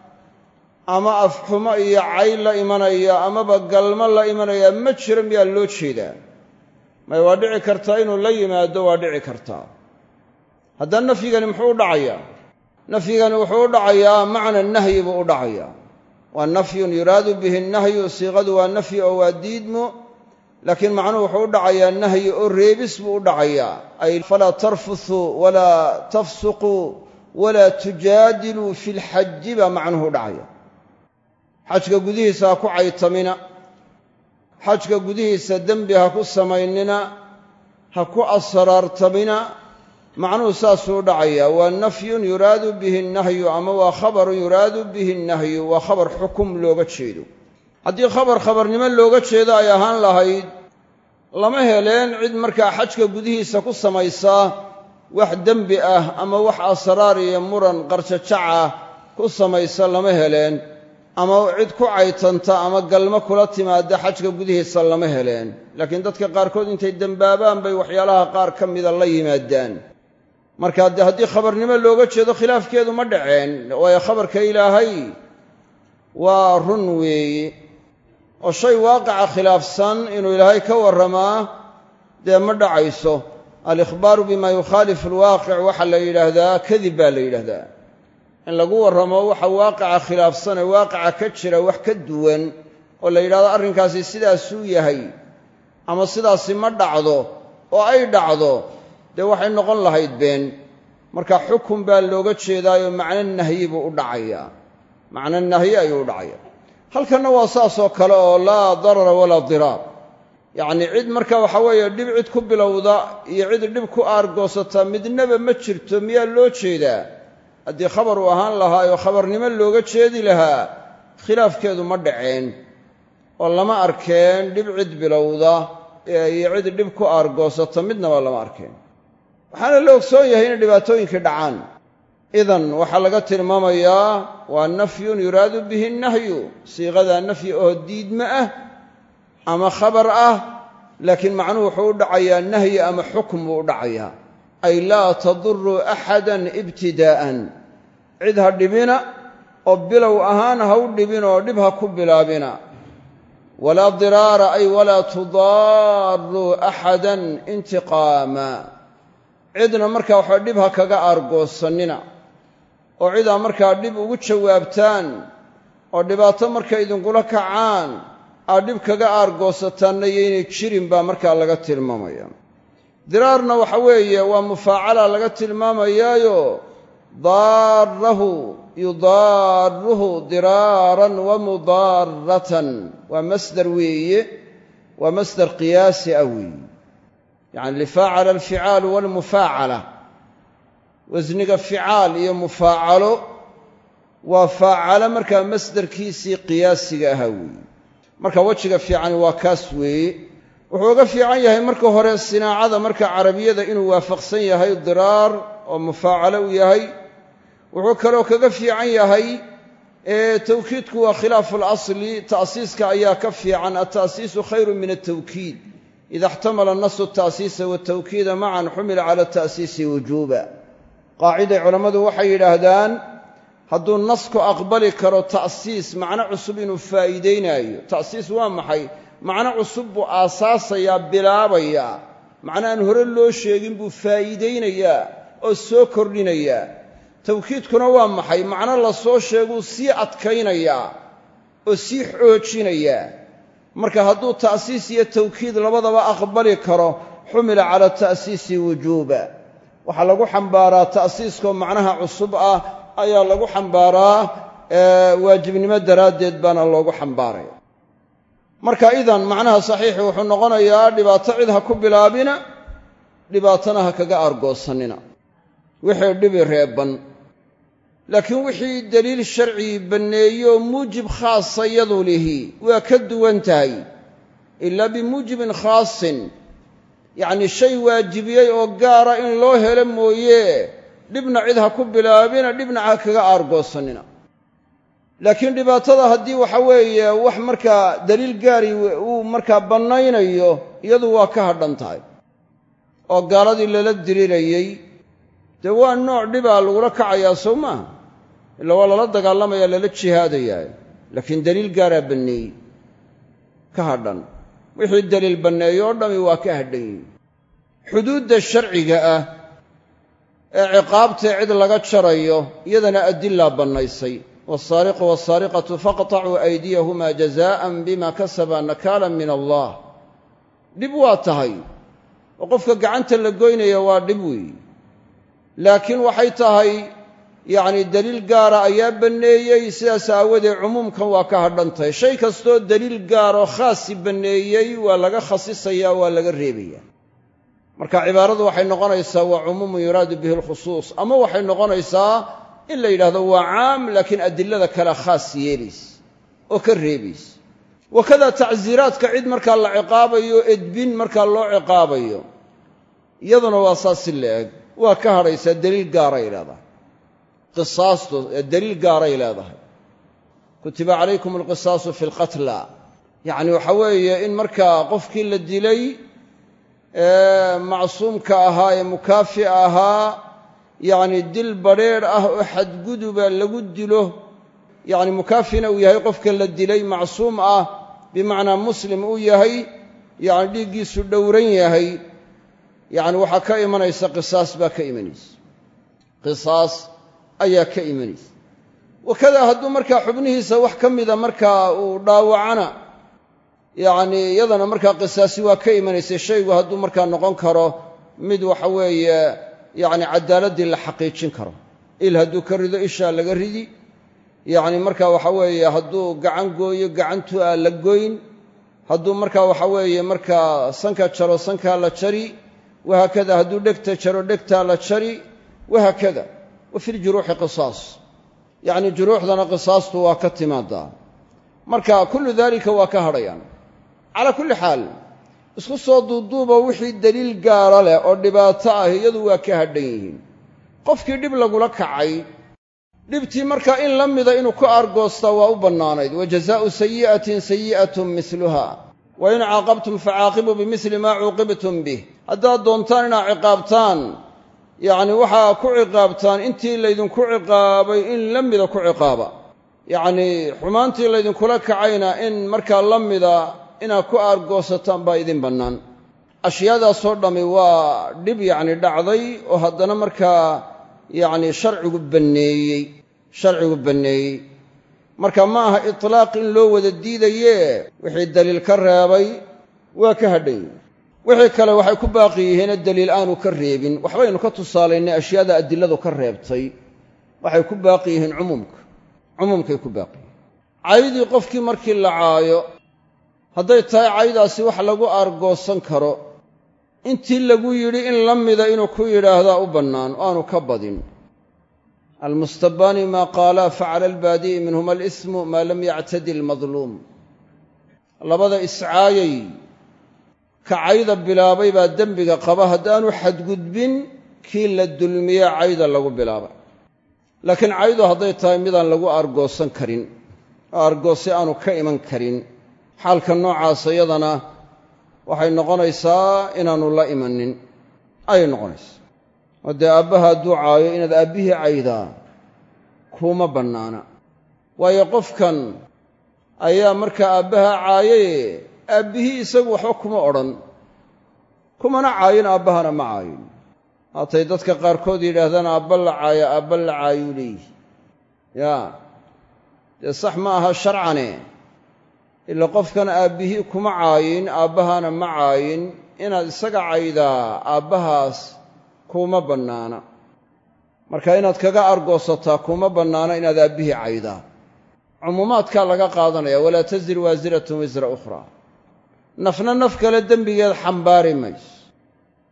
ama afxumo iyo cayn la imanaya amaba galmo la imanaya ma jiro miyaa loo jeedaa may waa dhici kartaa inuu la yimaado waa dhici kartaa haddana nafyigani muxuu u dhacayaa nafyigani wuxuu u dhacayaa macna nahyi buu u dhacayaa waa nafyun yuraadu bihi nahyu siiqadu waa nafyi oo waa diidmo laakiin macnuhu wuxuu u dhacayaa nahyi oo reebis buu u dhacayaa ay falaa tarfuthuu walaa tafsuquu walaa tujaadiluu fi lxaji baa macnuhu u dhacaya xajka gudihiisa ha ku caytamina xajka gudihiisa dembi ha ku samaynina ha ku asraartamina macnuhu saasuu u dhacayaa waa nafyun yuraadu bihi nahyu ama waa khabarun yuraadu bihi nahyu waa khabar xukum looga jeedo haddii khabarnimo looga jeedo ay ahaan lahayd lama heleen cid markaa xajka gudihiisa ku samaysaa wax dembi ah ama wax asraar iyo muran qarjajac ah ku samaysa lama heleen ama cid ku caytanta ama galmo kula timaada xajka gudihiisa lama heleen laakiin dadka qaarkood intay dembaabaan bay waxyaalaha qaar ka mida la yimaadaan marka haddii khabarnimo looga jeedo khilaafkeedu ma dhaceen waayo khabarka ilaahay waa run weeye oo shay waaqaca khilaafsan inuu ilaahay ka warramaa dee ma dhacayso alikhbaaru bima yukhaalifu alwaaqic waxaa la yidhaahdaa kadib baa la yidhaahdaa in lagu warramo waxa waaqaca khilaafsanee waaqaca ka jira wax ka duwan oo la yidhahdo arrinkaasi sidaasuu yahay ama sidaasi ma dhacdo oo ay dhacdo dee waxay noqon lahayd been marka xukun baa looga jeedaayo macno nahyi buu u dhacayaa macno nahyi ayuu u dhacaya halkanna waa saasoo kale oo laa darara walaa diraar yacnii cid marka waxa weeye dhib cid ku bilowda iyo cid dhib ku aargoosata midnaba ma jirto miyaa loo jeedaa haddii khabar uu ahaan lahaa oo khabarnimo looga jeedi lahaa khilaafkeedu ma dhaceen oo lama arkeen dhib cid bilowda iyo cid dhib ku aargoosata midnaba lama arkeen waxaana la ogsoon yahay inay dhibaatooyinkii dhacaan idan waxaa laga tilmaamayaa waa nafyun yuraadu bihi nahyu siiqadaa nafyi oo diidma ah ama khabar ah laakiin macnuhu wuxuu u dhacayaa nahyi ama xukm buu u dhacayaa ay laa taduruu axadan ibtidaa'an cid ha dhibina oo bilow ahaan ha u dhibin oo dhib ha ku bilaabina walaa diraara ay walaa tudaaruu axadan intiqaama cidna markaa waxaa dhib ha kaga aargoosannina oo cidaa markaa dhib ugu jawaabtaan oo dhibaato markay idinkula kacaan aad dhib kaga aargoosataanna yaynay jirin baa markaa laga tilmaamaya diraarna waxa weeye waa mufaacala laga tilmaamayaayo daarahu yudaaruhu diraaran wa mudaaratan waa masdar weeye waa masdar qiyaasi ah weeye yacni lifaacala alficaalu walmufaacala wasniga ficaal iyo mufaacalo waa faacalo markaa masdarkiisii qiyaasiga ahaa weeye marka wejiga fiicani waa kaas weeye wuxuu uga fiican yahay marka hore sinaacada marka carabiyada inuu waafaqsan yahay diraar oo mufaacalo u yahay wuxuu kaloo kaga fiican yahay tawkiidku waa khilaafu alasli ta'siiska ayaa ka fiican ata'siisu khayru min altawkiid ida ixtamala nasu ta'siisa watawkiida macan xumila cala ta'siisi wujuuba qaaciday culammadu waxay yidhaahdaan hadduu nasku aqbali karo ta'siis macno cusub inuu faa'iidaynaayo ta'siis waa maxay macno cusub buu aasaasayaa bilaabayaa macno aan hore loo sheegin buu faa'iidaynayaa oo soo kordhinayaa tawkiidkuna waa maxay macno la soo sheeguu sii adkaynayaa oo sii xoojinayaa marka hadduu ta'siis iyo tawkiid labadaba aqbali karo xumila cala ta'siisi wujuuba waxaa lagu xambaaraa ta'siiskoo macnaha cusub ah ayaa lagu xambaaraa waajibnimo daraaddeed baana loogu xambaaraya marka idan macnaha saxiixi wuxuu noqonayaa dhibaato cid ha ku bilaabina dhibaatana ha kaga aargoosannina wixii dhibi reebban laakiin wixii daliil sharcii banneeyo muujib khaasa yadu lihi waa ka duwan tahay ilaa bimuujibin khaasin yacnii shay waajibiyey oo gaara in loo helo mooye dhibna cid ha ku bilaabina dhibna ha kaga aargoosannina laakiin dhibaatada haddii waxa weeye wax markaa daliil gaari uu markaa bannaynayo iyadu waa ka hadhan tahay oo gaaladii lala diriirayey dee waa nooc dhibaa lagula kacayaa sow maaha ila waa lala dagaalamaya lala jihaadayaa laakiin daliil gaaraa banneeyey ka hadhan wixii daliil banneeyo o dhami waa ka hadhan yihin xuduudda sharciga ah ee ciqaabtae cid laga jarayo iyadana adilaa bannaysay wasaariqu wasaariqatu faqtacuu aydiyahumaa jazaa'an bima kasabaa nakaalan min allah dhib waa tahay oo qofka gacanta la goynaya waa dhib weeye laakiin waxay tahay yacni daliil gaara ayaa banneeyey sidaas aawadeed cumuumkan waa ka hadhan tahay shay kastoo daliil gaaroo khaasi banneeyey waa laga khasisayaa waa laga reebayaa marka cibaaradu waxay noqonaysaa waa cumuumun yuraadu bihi alkhusuus ama waxay noqonaysaa in la yidhaahdo waa caam laakiin adilada kale khaas yeelays oo ka reebays wakada tacsiiraadka cid markaa la ciqaabayo edbin markaa loo ciqaabayo iyaduna waa saas si la eg waa ka hadhaysaa daliil gaaray leedahay qisaastu daliil gaaray leedahay kutiba calaykum alqisaasu fi alqatla yacni waxa weeye in markaa qofkii la dilay ee macsuumka ahaa ee mukaafi ahaa yacni dil badrheedh ah oo xadguduba lagu dilo yacni mukaafina uu yahay qofka la dilay macsuum ah bimacnaa muslim uu yahay yacni dhiiggiisu dhowran yahay yacni waxaa ka imanaysa qisaas baa ka imanaysa qisaas ayaa ka imanaysa wakadaa hadduu markaa xubnihiisa wax ka mida markaa uu dhaawacana yacni iyadana markaa qisaasi waa ka imanaysa shaygu hadduu markaa noqon karo mid waxa weeye yacni caddaaladdii la xaqiijin karo il hadduu ka rido ishaa laga ridi yacni markaa waxa weeye hadduu gacan gooyo gacantu aa la goyn hadduu markaa waxa weeye markaa sanka jaro sankaa la jari wahaakada hadduu dhegta jaro dhegtaa la jari wahaakada wa fi ljuruuxi qisaas yacni juruuxdana qisaastu waa ka timaadaa marka kullu daalika waa ka hadhayaan calaa kulli xaal isku soo duuduuba wixii daliil gaara leh oo dhibaato ah iyadu waa ka hadhan yihiin qofkii dhib lagula kacay dhibtii markaa in la mida inuu ku aargoostaa waa u bannaanayd wa jazaa'u sayi'atin sayi'atun misluha wa in caaqabtum facaaqibuu bimili maa cuuqibtum bih haddaad doontaan inaad ciqaabtaan yacni waxaa ku ciqaabtaan intii laydinku ciqaabay in la mida ku ciqaaba yacnii xumaantii laydinkula kacayna in markaa la mida inaad ku aargoosataan baa idin bannaan ashyaadaasoo dhammi waa dhib yacni dhacday oo haddana markaa yacni sharcigu banneeyey marka ma aha itlaaq in loo wada diidaye wixii daliil ka reebay waa ka hadhan yihin wixii kale waxay ku baaqi yihiine daliil aanu ka reebin waxbaynu ka tusaalaynay ashyaada adiladu ka reebtay waxay ku baaqi yihiin cumuumkay ku baaqi yihiin caydii qofkii markii la caayo hadday tahay caydaasi wax lagu aargoosan karo intii lagu yidhi in la mida inuu ku yidhaahdaa u bannaan oo aanu ka badin almustabaani maa qaalaa facala albaadi'i minhuma alismu maa lam yactadi almadluum labada iscaayay ka cayda bilaabay baa dembiga qaba haddaanu xadgudbin kii la dulmiye cayda lagu bilaabay laakiin caydu hadday tahay midaan lagu aargoosan karin oo aargoose aanu ka iman karin xaalka noocaasa iyadana waxay noqonaysaa inaannu la imanin ayay noqonaysaa oo dee aabbaha hadduu caayo inaad aabbihii caydaa kuuma bannaana waayo qofkan ayaa markaa aabbaha caayaye aabbihii isagu waxba kuma odhan kumana caayin aabbahana ma caayin haatay dadka qaarkood yidhaahdaan aabba la caayuu leeyihi yaa dee sax ma aha sharcane ila qofkan aabbihii kuma caayin aabbahana ma caayin inaad isaga caydaa aabbahaas kuuma bannaana marka inaad kaga argoosataa kuuma bannaana inaad aabbihii caydaa cumuumaadkaa laga qaadanaya walaa tasir waasiratun wisra ukhraa nafna naf kale dembigeed xambaari mayso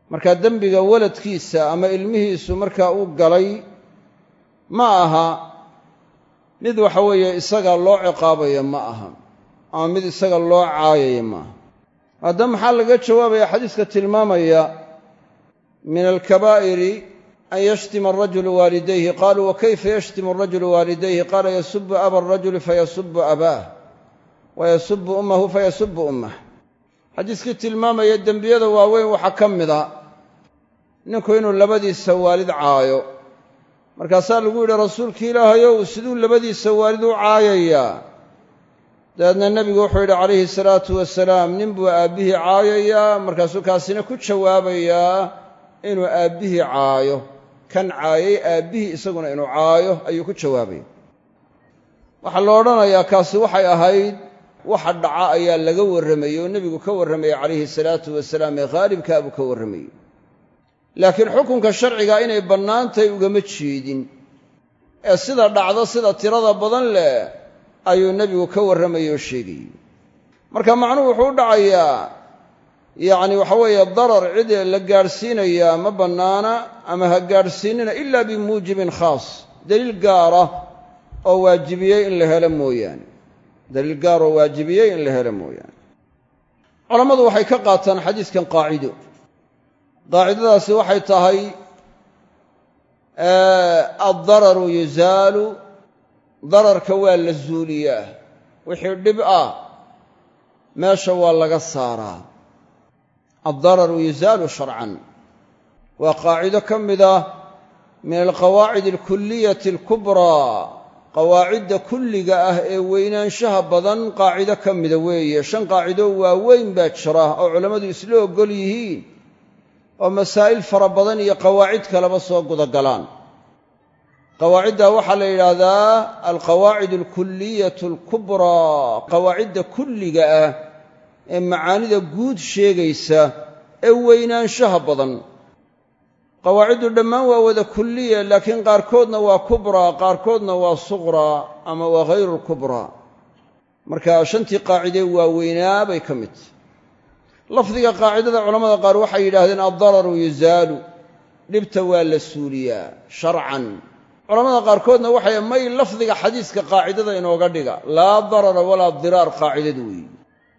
markaa dembiga waladkiisa ama ilmihiisu markaa uu galay ma aha mid waxa weeye isaga loo ciqaabayo ma aha ama mid isaga loo caayayo ma aha haddaba maxaa laga jawaabaya xadiiska tilmaamaya min alkabaa'iri an yashtima arajulu waalidayhi qaaluu wakayfa yashtimu arajulu waalidayhi qaala yasubu aba arajuli fayasubu abaah wayasubu ummahu fayasubu ummah xadiiskii tilmaamaya dembiyada waaweyn waxaa ka mida ninku inuu labadiisa waalid caayo markaasaa lagu yidhi rasuulkii ilaahayow siduu labadiisa waalid u caayayaa dabeedna nebigu wuxuu yidhi calayhi salaatu wasalaam nin buu aabbihii caayayaa markaasuu kaasina ku jawaabayaa inuu aabbihii caayo kan caayay aabbihii isaguna inuu caayo ayuu ku jawaabaya waxaa la odhanayaa kaasi waxay ahayd waxa dhaca ayaa laga warramayey oo nebigu ka warramayey calayhi salaatu wasalaam ee khaalibkaa buu ka warramayey laakiin xukunka sharciga inay bannaantahay ugama jeedin ee sida dhacdo sida tirada badan leh ayuu nebigu ka warramayey oo sheegayey marka macnuhu wuxuu u dhacayaa yacni waxa weeye darar cid la gaadhsiinayaa ma bannaana ama ha gaadhsiinina ilaa bimuujibin khaas daliil gaara oo waajibiyey in la helo mooyaane daliil gaar oo waajibiyey in la helo mooyaane culammadu waxay ka qaataan xadiiskan qaacido qaacidadaasi waxay tahay addararu yuzaalu dararka waa la zuuliyaa wixii dhib ah meesha waa laga saaraa addararu yuzaalu sharcan waa qaacido ka mid ah min alqawaacid alkulliyati alkubraa qawaacidda kulliga ah ee weynaanshaha badan qaacido ka mida weeye 5 qaacido waaweyn baa jira oo culammadu isla oggol yihiin oo masaa'il fara badan iyo qawaacid kaleba soo gudagalaan qawaacidda waxaa la yidhaahdaa alqawaacid alkulliyatu alkubraa qawaacidda kulliga ah ee macaanida guud sheegaysa ee weynaanshaha badan qawaaciddu dhammaan waa wada kulliya laakiin qaarkoodna waa kubraa qaarkoodna waa suqraa ama waa hayru lkubraa marka 5tii qaacidee waaweynaa bay ka mid tahay lafdiga qaacidada culammada qaar waxay yidhaahdeen addararu yuzaalu dhibta waa la suuliyaa sharcan culammada qaarkoodna waxay may lafdiga xadiiska qaacidada inooga dhiga laa darara walaa diraar qaacidadu weeye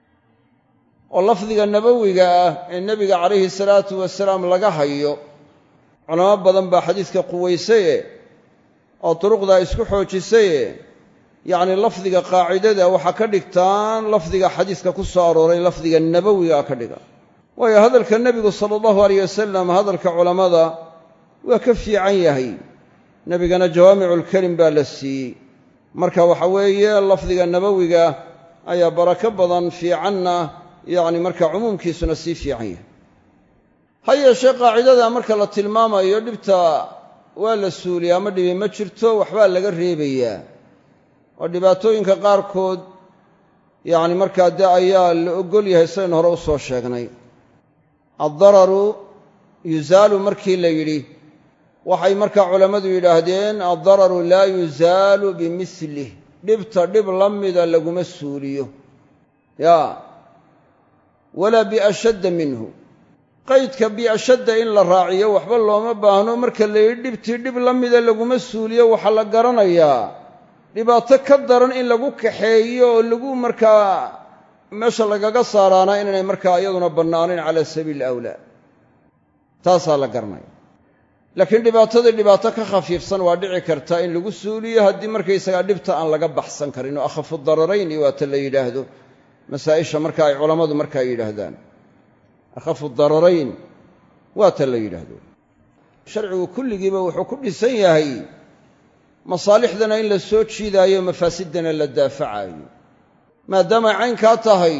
oo lafdiga nabowiga ah ee nebiga calayhi salaatu wasalaam laga hayo culamo badan baa xadiiska quwaysaye oo duruqdaa isku xoojisaye yacni lafdiga qaacidada waxaa ka dhigtaan lafdiga xadiiska ku soo arooray lafdiga nabowiga ka dhiga waayo hadalka nebigu sala allahu alayh wasalam hadalka culammada waa ka fiican yahay nebigana jawaamiculkelim baa la siiyey marka waxa weeye lafdiga nabowiga ayaa barako badan fiicanna yacni marka cumuumkiisuna sii fiican yahay ha yeeshee qaacidada marka la tilmaamayo dhibta waa la suuliyaa ma dhibi ma jirto waxbaa laga reebayaa oo dhibaatooyinka qaarkood yacni markaa dee ayaa la oggol yahay saynu hore u soo sheegnay addararu yuzaalu markii la yidhi waxay markaa culammadu yidhaahdeen addararu laa yuzaalu bimislih dhibta dhib la mida laguma suuliyo yaa walaa biashadda minhu qaydka biashadda in la raaciyo waxba looma baahno marka la yidhi dhibtii dhib la mida laguma suuliyo waxaa la garanayaa dhibaato ka daran in lagu kaxeeyo oo lagu markaa meesha lagaga saaraana inaanay markaa iyaduna bannaanayn cala sabiili awlaa taasaa la garanaya laakiin dhibaatadii dhibaato ka khafiifsan waa dhici karta in lagu suuliyo haddii markaysagaa dhibta aan laga baxsan karin oo akhafu dararayn iyo waata la yidhaahdo masaa'isha marka ay culammadu markaa yidhaahdaan akhafu dararayn waata la yidhaahdo sharcigu kulligiiba wuxuu ku dhisan yahay masaalixdana in la soo jiidaayo mafaasidana la daafacaayo maadaamay caynkaa tahay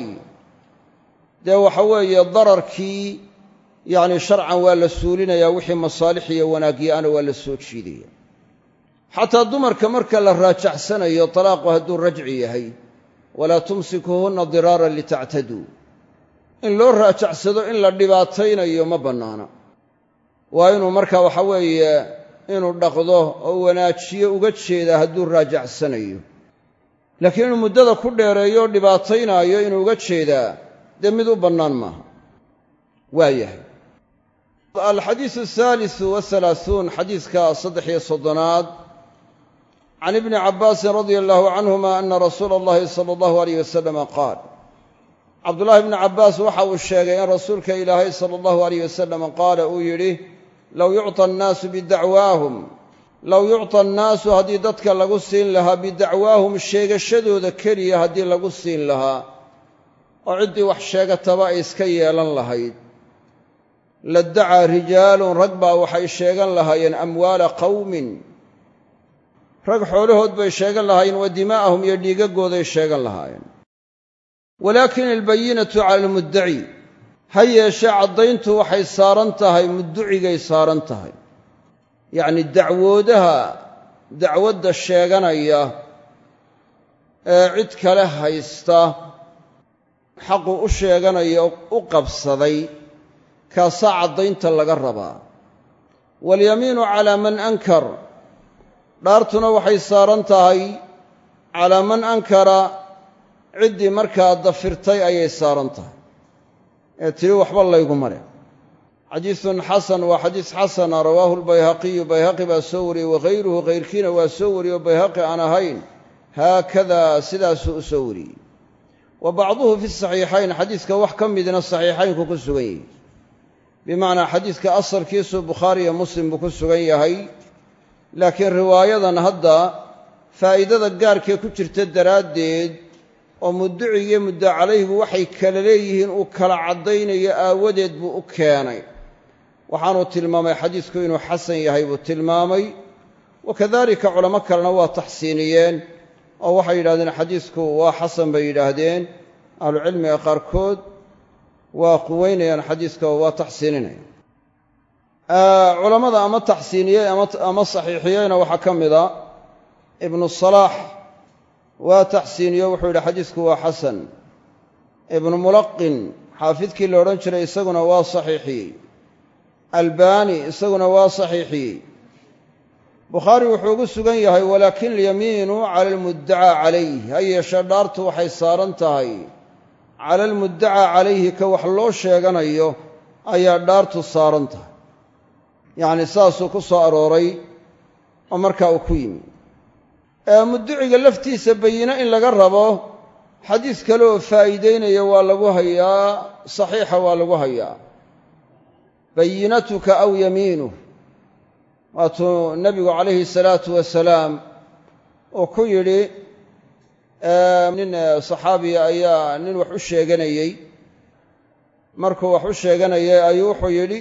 dee waxa weeye dararkii yacni sharcan waa la suulinayaa wixii masaalix iyo wanaagyaana waa la soo jiidaya xataa dumarka marka la raajacsanayo talaaqu hadduu rajci yahay walaa tumsikuhunna diraaran litactaduu in loo raajacsado in la dhibaataynayo ma bannaana waa inuu marka waxa weeye inuu dhaqdo oo wanaajiyo uga jeedaa hadduu raajacsanayo laakiin inuu muddada ku dheereeyo o dhibaataynaayo inuu uga jeedaa dee mid u bannaan maaha waa yahay الحديث الثالث والثلاثون حديث كصدح يصدناد عن ابن عباس رضي الله عنهما أن رسول الله صلى الله عليه وسلم قال عبد الله بن عباس وحو الشيغ إن رسولك إلهي صلى الله عليه وسلم قال أويره لو يعطى الناس بدعواهم لو يعطى الناس هدي ددك لغو سين لها بدعواهم الشيغ شدودا كليا هدي لغو سين لها وعدي wax sheegataba iska yeelan lahayd laddaca rijaalun rag baa waxay sheegan lahaayeen amwaala qawmin rag xoolahood bay sheegan lahaayeen wa dimaa'ahum iyo dhiigagooday sheegan lahaayeen walaakin albayinatu cala almuddaci ha yeeshee caddayntu waxay saaran tahay mudducigay saaran tahay yacni dacwoodaha dacwadda sheeganaya ee cid kale haysta xaqu u sheeganaya u qabsaday kaasaa caddaynta laga rabaa walyamiinu calaa man ankar dhaartuna waxay saaran tahay calaa man ankara ciddii markaa dafirtay ayay saaran tahay ee tiri waxba layguma leh xadiisun xasan waa xadiis xasana rawaahu lbayhaqiyu bayhaqi baa soo wariyey waghayruhu hayrkiina waa soo wariyey oo bayhaqi aan ahayn haakadaa sidaasuu u soo wariyey wa bacduhu fi saxiixayn xadiiska wax ka midna saxiixaynku ku sugan yahay bimacnaa xadiiska asalkiisu bukhaari iyo muslim buu ku sugan yahay laakiin riwaayadan hadda faa'iidada gaarkee ku jirta daraaddeed oo mudducigiiyo mudda calayhigu waxay kala leeyihiin uu kala caddaynayo aawadeed buu u keenay waxaanuu tilmaamay xadiisku inuu xasan yahay buu tilmaamay wakadalika culamo kalena waa taxsiiniyeen oo waxay yidhahdeen xadiisku waa xasan bay yidhaahdeen ahlucilmiga qaarkood waa quweynayaan xadiiska oo waa taxsiininayaan culammada ama taxsiiniyey ama saxiixiyeyna waxaa ka mida ibnu salaax waa taxsiiniyo wuxuu yidhi xadiisku waa xasan ibnu mulaqin xaafidkii la odhan jiray isaguna waa saxiixiyey albaani isaguna waa saxiixiyey bukhaari wuxuu ugu sugan yahay walaakin alyamiinu cala almuddacaa calayh ha yeeshee dhaartu waxay saaran tahay cala almuddacaa calayhi ka wax loo sheeganayo ayaa dhaartu saaran tahay yacni saasuu ku soo arooray oo markaa uu ku yimi mudduciga laftiisa bayino in laga rabo xadiis kale oo faa'iideynaya waa lagu hayaa saxiixa waa lagu hayaa bayinatuka aw yamiinuh waatuu nebigu calayhi salaatu wasalaam uu ku yidhi nin saxaabiya ayaa nin wax u sheeganayey markuu wax u sheeganayay ayuu wuxuu yidhi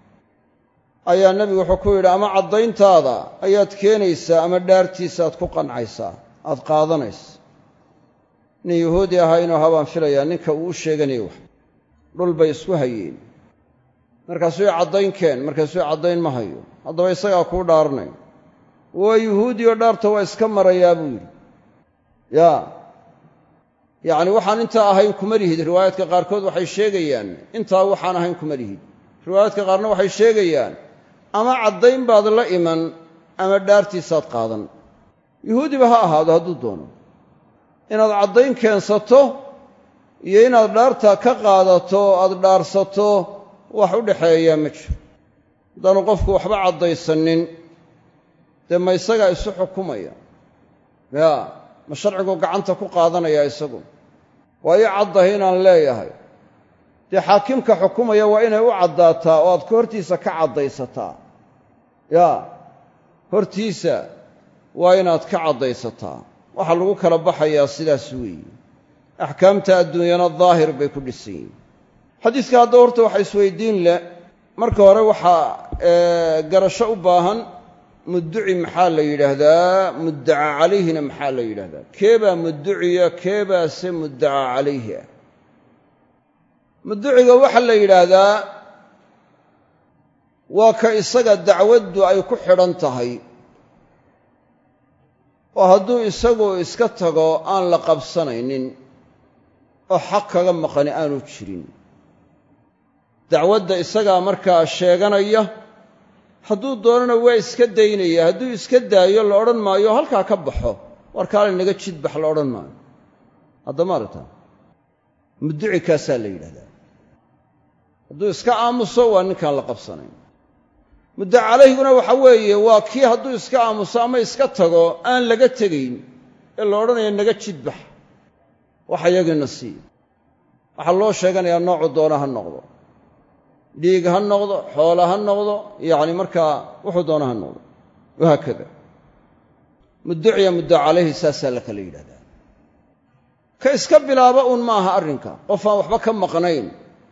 ayaa nebigu wuxuu ku yidhi ama caddayntaada ayaad keenaysaa ama dhaartiisa aad ku qancaysaa aad qaadanaysa nin yuhuudi ahaa inuu habaan filayaa ninka uu u sheeganayay wax dhul bay isku hayeen markaasuu caddayn keen markaasuu caddayn ma hayo haddaba isagaa kuu dhaaranay waa yuhuudi oo dhaarta waa iska marayaa buu yidhi yaa yacni waxaan intaa ahayn kuma lihid riwaayaadka qaarkood waxay sheegayaan intaa waxaan ahayn kuma lihid riwaayaadka qaarna waxay sheegayaan ama caddayn baad la iman ama dhaartiisaad qaadan yuhuudiba ha ahaado hadduu doono inaad caddayn keensato iyo inaad dhaarta ka qaadato oo aad dhaarsato wax u dhexeeyaa ma jiro haddaanu qofku waxba caddaysanin dee ma isagaa isu xukumaya yaa ma sharcigu gacanta ku qaadanayaa isagu waa ii caddahay inaan leeyahay dee xaakimka xukumaya waa inay u caddaataa oo aad ka hortiisa ka caddaysataa yaa hortiisa waa inaad ka caddaysataa waxaa lagu kala baxayaa sidaas weeye axkaamta adduunyana daahir bay ku dhisan yihin xadiiska hadda horta waxa isweydiin leh marka hore waxaa garasho u baahan mudduci maxaa la yidhaahdaa muddaca calayhina maxaa la yidhahdaa keebaa mudduciya keebaase muddaca calayhi ah mudduciga waxaa la yidhaahdaa waa ka isaga dacwaddu ay ku xidhan tahay oo hadduu isagu iska tago aan la qabsanaynin oo xaq kaga maqani aanu jirin dacwadda isagaa markaa sheeganaya hadduu doonana waa iska daynaya hadduu iska daayo la odhan maayo halkaa ka baxo war kaale naga jidbax la odhan maayo haddama aragtaa mudduci kaasaa la yidhahdaa hadduu iska aamuso waa ninkaan la qabsanayn mudda calayhiguna waxa weeye waa kii hadduu iska aamuso ama iska tago aan laga tegayn ee la odhanayo naga jidbax waxa yagiina sii waxaa loo sheeganayaa noocu doona ha noqdo dhiig ha noqdo xoola ha noqdo yacni markaa wuxuu doona ha noqdo wahaakada mudduciya mudda calayhi saasaa la kala yidhahdaa ka iska bilaaba uun ma aha arrinka qof aan waxba ka maqnayn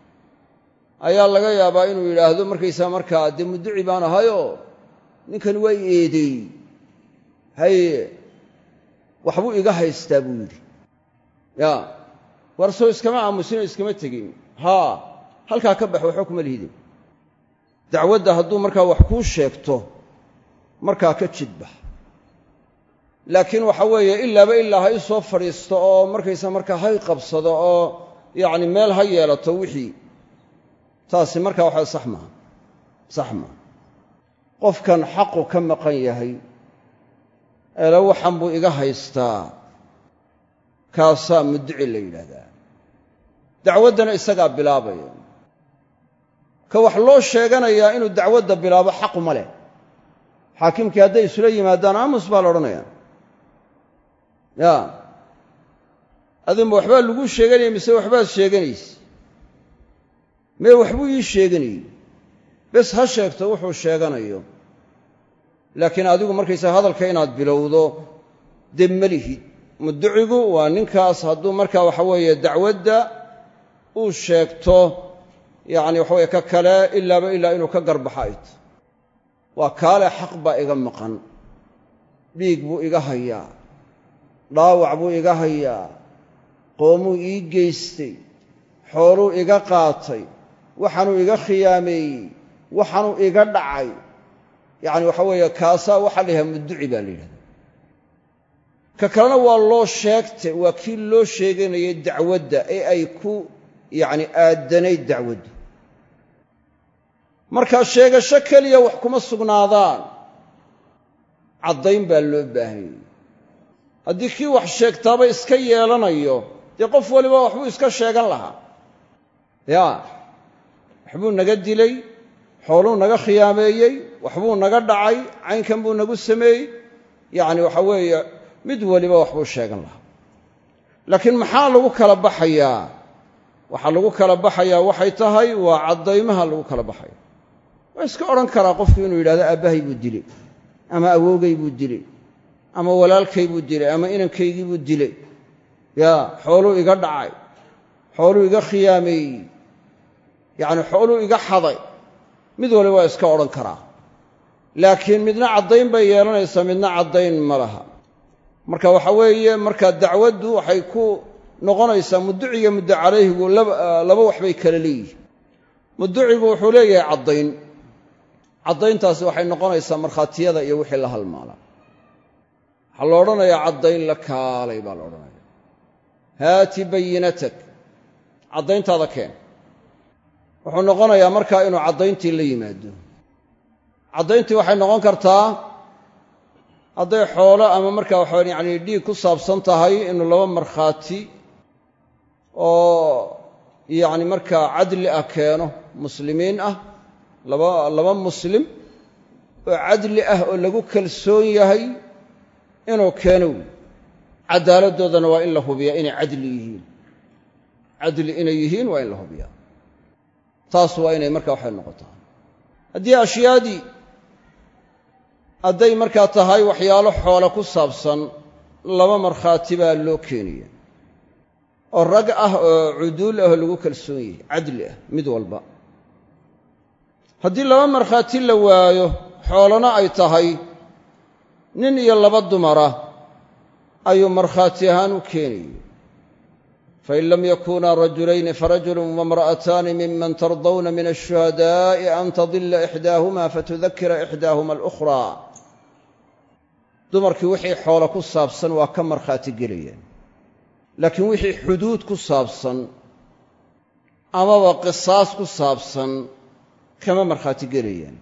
ayaa laga yaabaa inuu yidhaahdo markaysaa markaa dee mudduci baan ahayoo ninkani waa i eedeeyey haye waxbuu iga haystaa buu yidhi yaa war soo iskama aamusinoo iskama tegin haa halkaa ka bax waxba kuma lihidin dacwadda hadduu markaa wax kuu sheegto markaa ka jidbax laakiin waxa weeye ilaaba ilaa ha i soo fadhiisto oo markaysaa markaa hay qabsado oo yacni meel ha yeelato wixii taasi markaa waxaa sax maaha qofkan xaqu ka maqan yahay eele waxan buu iga haystaa kaasaa mudduci la yidhaahdaa dacwaddana isagaa bilaabaya ka wax loo sheeganayaa inuu dacwadda bilaabo xaquma leh xaakimkii hadday isula yimaadaan aamus baa la odhanayaa yaa adinba waxbaa laguu sheeganaya mise waxbaad sheeganayse mee waxbuu ii sheeganayey bes ha sheegto wuxuu sheeganayo laakiin adigu markaysaa hadalka inaad bilowdo dee ma lihid mudducigu waa ninkaas hadduu markaa waxa weeye dacwadda uu sheegto yacni waxa weye ka kale ilaaba ilaa inuu ka garbaxa ay tahy waa kaale xaq baa iga maqan dhiig buu iga hayaa dhaawac buu iga hayaa qoomuu ii geystay xooluu iga qaatay waxaanuu iga khiyaameeyey waxaanuu iga dhacay yacni waxa weeye kaasaa waxaa la yidhaha mudduci baa la yidhahdaa ka kalena waa loo sheegtay waa kii loo sheeganayay dacwadda ee ay ku yacni aadanayd dacwaddu markaa sheegasho keliya wax kuma sugnaadaan caddayn baa loo baahanyey haddii kii wax sheegtaaba iska yeelanayo dee qof waliba waxbuu iska sheegan lahaa yaa waxbuu naga dilay xooluu naga khiyaameeyey waxbuu naga dhacay caynkan buu nagu sameeyey yacni waxa weeye mid waliba waxbuu sheegan lahaa laakiin maxaa lagu kala baxayaa waxaa lagu kala baxayaa waxay tahay waa caddaymaha lagu kala baxaya waa iska odhan karaa qofku inuu yidhahdo aabbahay buu dilay ama awoogay buu dilay ama walaalkay buu dilay ama inankaygii buu dilay yaa xooluu iga dhacay xooluu iga khiyaameeyey yacni xooluu iga xaday mid waliba waa iska odhan karaa laakiin midna caddayn bay yeelanaysaa midna caddayn ma laha marka waxa weeye markaa dacwaddu waxay ku noqonaysaa mudduciga muddo calayhigu laba waxbay kala leeyihin mudducigu wuxuu leeyahay caddayntaasi waxay noqonaysaa markhaatiyada iyo wixii la halmaala waxaa la odhanayaa caddayn la kaalay baa la odhanaya haati bayinatak caddayntaada keen wuxuu noqonayaa markaa inuu caddayntii la yimaado caddayntii waxay noqon kartaa hadday xoolo ama markaa waxaa yacni dhiig ku saabsan tahay inuu laba markhaati oo yacni markaa cadli ah keeno muslimiin ah laba muslim oo cadli ah oo lagu kalsoon yahay inuu keeno cadaaladdoodana waa in la hubiyaa inay cadli inay yihiin waa in la hubiyaa taas waa inay markaa waxay noqotaa haddii ashyaadii hadday markaa tahay waxyaalo xoolo ku saabsan laba markhaati baa loo keenaya oo rag ah oo cuduul ah oo lagu kalsoon yahay cadli ah mid walba haddii laba markhaati la waayo xoolana ay tahay nin iyo laba dumara ayuu markhaati ahaan u keenayay fain lam yakunaa rajulayni farajulun waimra'ataani miman tardawna min ashuhadaa'i an tadilla ixdaahuma fatudakira ixdaahuma alukhraa dumarkii wixii xoolo ku saabsan waa ka markhaati gelayaan laakiin wixii xuduud ku saabsan amaba qisaas ku saabsan kama markhaati gelayaan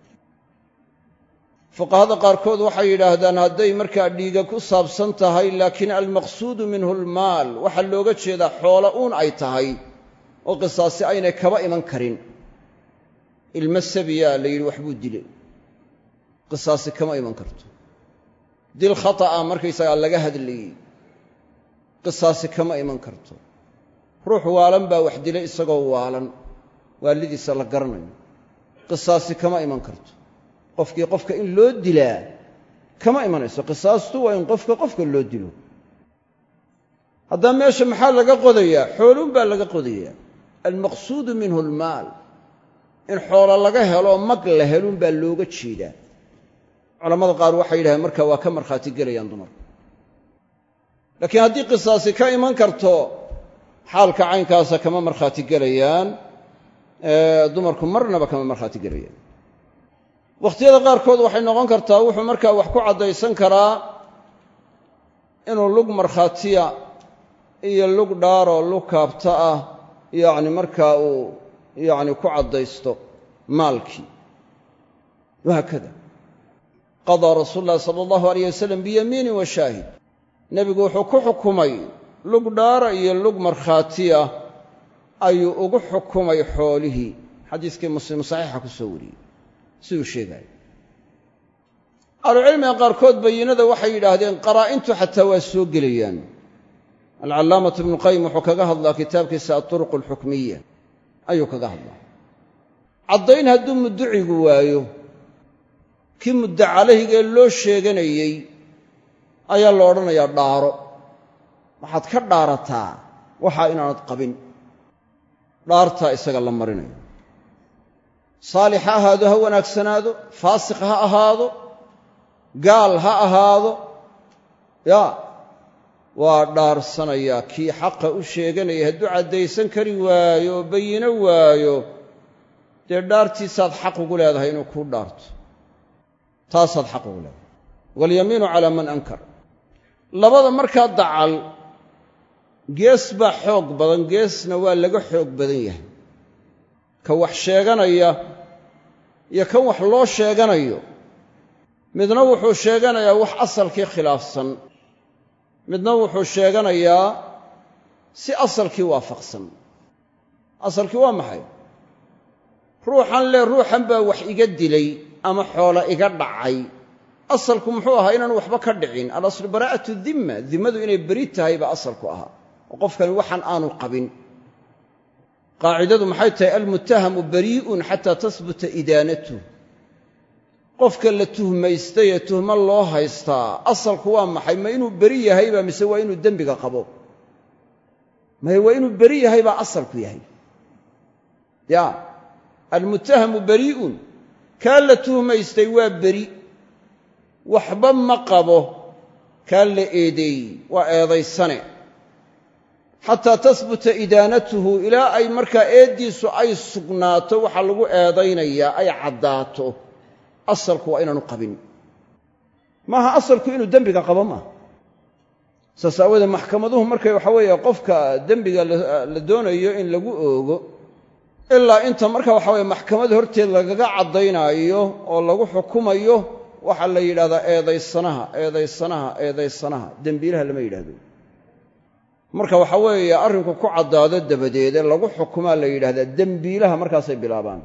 fuqahada qaarkood waxay yidhaahdaan hadday markaa dhiiga ku saabsan tahay laakiin almaqsuudu minhu almaal waxaa looga jeedaa xoolo uun ay tahay oo qisaasi aynay kaba iman karin ilma sabiyaa la yidhi waxbuu dilay qisaasi kama iman karto dil khata'a markaysagaa laga hadlayey qisaasi kama iman karto ruux waalan baa wax dilay isagoo waalan waalidiisa la garanayo qisaasi kama iman karto qofkii qofka in loo dilaa kama imanayso qisaastu waa in qofka loo dilo haddaa meesha maxaa laga qodayaa xooluun baa laga qodayaa almaqsuudu minhu almaal in xoolo laga helo mag la helun baa looga jeedaa culamada qaar waxay yidhahdeen marka waa ka markhaati gelayaan dumarku laakiin haddii qisaasi ka iman karto xaalka caynkaasa kama markhaati gelayaan dumarku marnaba kama markhaati gelayaan wakhtiyada qaarkood waxay noqon kartaa wuxuu markaa wax ku caddaysan karaa inuu lug markhaatiya iyo lug dhaaroo lug kaabta ah yacni markaa uu yacni ku caddaysto maalkii wahaakada qadaa rasuulu llahi sala allahu alayh wasalam biyamiinin wa shaahid nebigu wuxuu ku xukumay lug dhaara iyo lug markhaatiya ayuu ugu xukumay xoolihii xadiiskii muslim saxiixa ku soo wariyey siduu sheegaayo ahlucilmiga qaarkood bayinada waxay yidhaahdeen qaraa'intu xataa waa soo gelayaan alcallaamatu ibnuqayim wuxuu kaga hadlaa kitaabkiisa alturuq alxukmiya ayuu kaga hadlaa caddayn hadduu mudducigu waayo kii mudda calayhigee loo sheeganayey ayaa la odhanayaa dhaaro waxaad ka dhaarataa waxaa inaanad qabin dhaartaa isaga la marinayo saalix ha ahaado ha wanaagsanaado faasiq ha ahaado gaal ha ahaado yaa waa dhaarsanayaa kii xaqa u sheeganayay hadduu caddaysan kari waayo oo bayino waayo dee dhaartiisaad xaq ugu leedahay inuu kuu dhaarto taasaad xaq ugu leedahay walyamiinu calaa man ankar labada markaa dacal gees baa xoog badan geesna waa laga xoog badan yahay ka wax sheeganaya iyo kan wax loo sheeganayo midna wuxuu sheeganayaa wax asalkii khilaafsan midna wuxuu sheeganayaa si asalkii waafaqsan asalkii waa maxay ruuxan baa wax iga dilay ama xoolo iga dhacay asalku muxuu ahaa inaanu waxba ka dhicin alaslu baraa'atu dimma dimmadu inay beri tahay baa asalku ahaa oo qofkani waxan aanu qabin qaacidadu maxay tahay almuttahamu barii'un xataa tahbuta idaanatuh qofka la tuhmaystay ee tuhmo loo haystaa asalku waa maxay ma inuu beri yahaybaa mise waa inuu dembiga qabo maye waa inuu beri yahay baa asalku yahay ya almuttahamu barii'un kaa la tuhmaystay waa beri waxba ma qabo kaa la eedeeyey waa eedaysane xataa tahbuta idaanatuhu ilaa ay markaa eeddiisu ay sugnaato waxa lagu eedaynayaa ay caddaato asalku waa inaanu qabin maaha asalku inuu dembiga qabo maaha saas aawoodee maxkamaduhu markay waxa weeye qofka dembiga la doonayo in lagu oogo ilaa inta marka waxa weye maxkamad horteed lagaga caddaynaayo oo lagu xukumayo waxaa la yidhahdaa eedaysanaha dembiilaha lama yidhahdo marka waxa weeye arrinku ku caddaado dabadeede lagu xukumaa la yidhahdaa dembiilaha markaasay bilaabaan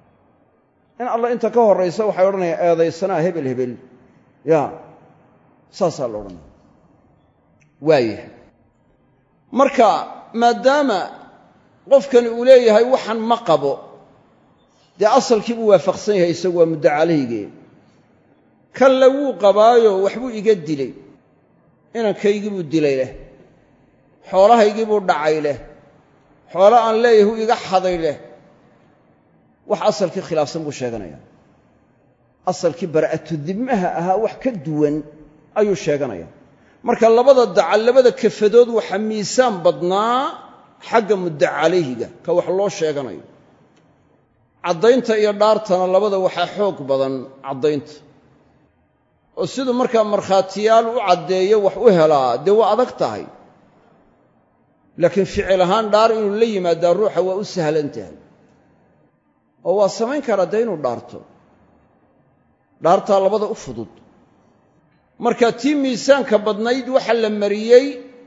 in alla inta ka horraysa waxay odhanayaan eedaysanaha hebel hebel ya saasaa la odhanaya waayahay marka maadaama qofkani uu leeyahay waxan ma qabo dee asalkii buu waafaqsan yahay isagu waa mudda calayhigee kanle wuu qabaayo waxbuu iga dilay inankaygii buu dilay leh xoolahaygii buu dhacay leh xoolo aan leeyahay uu iga xaday leh wax asalkii khilaafsan buu sheeganayaa asalkii bara'atu dimmaha ahaa wax ka duwan ayuu sheeganayaa marka labada dacal labada kafadood waxa miisaan badnaa xagga mudda calayhiga ka wax loo sheeganayo caddaynta iyo dhaartana labada waxaa xoog badan caddaynta oo siduu markaa markhaatiyaal u caddeeyo wax u helaa dee waa adag tahay laakiin ficil ahaan dhaar inuu la yimaadaa ruuxa waa u sahlan tahay oo waa samayn karaa dee inuu dhaarto dhaartaa labada u fudud marka tii miisaanka badnayd waxa la mariyey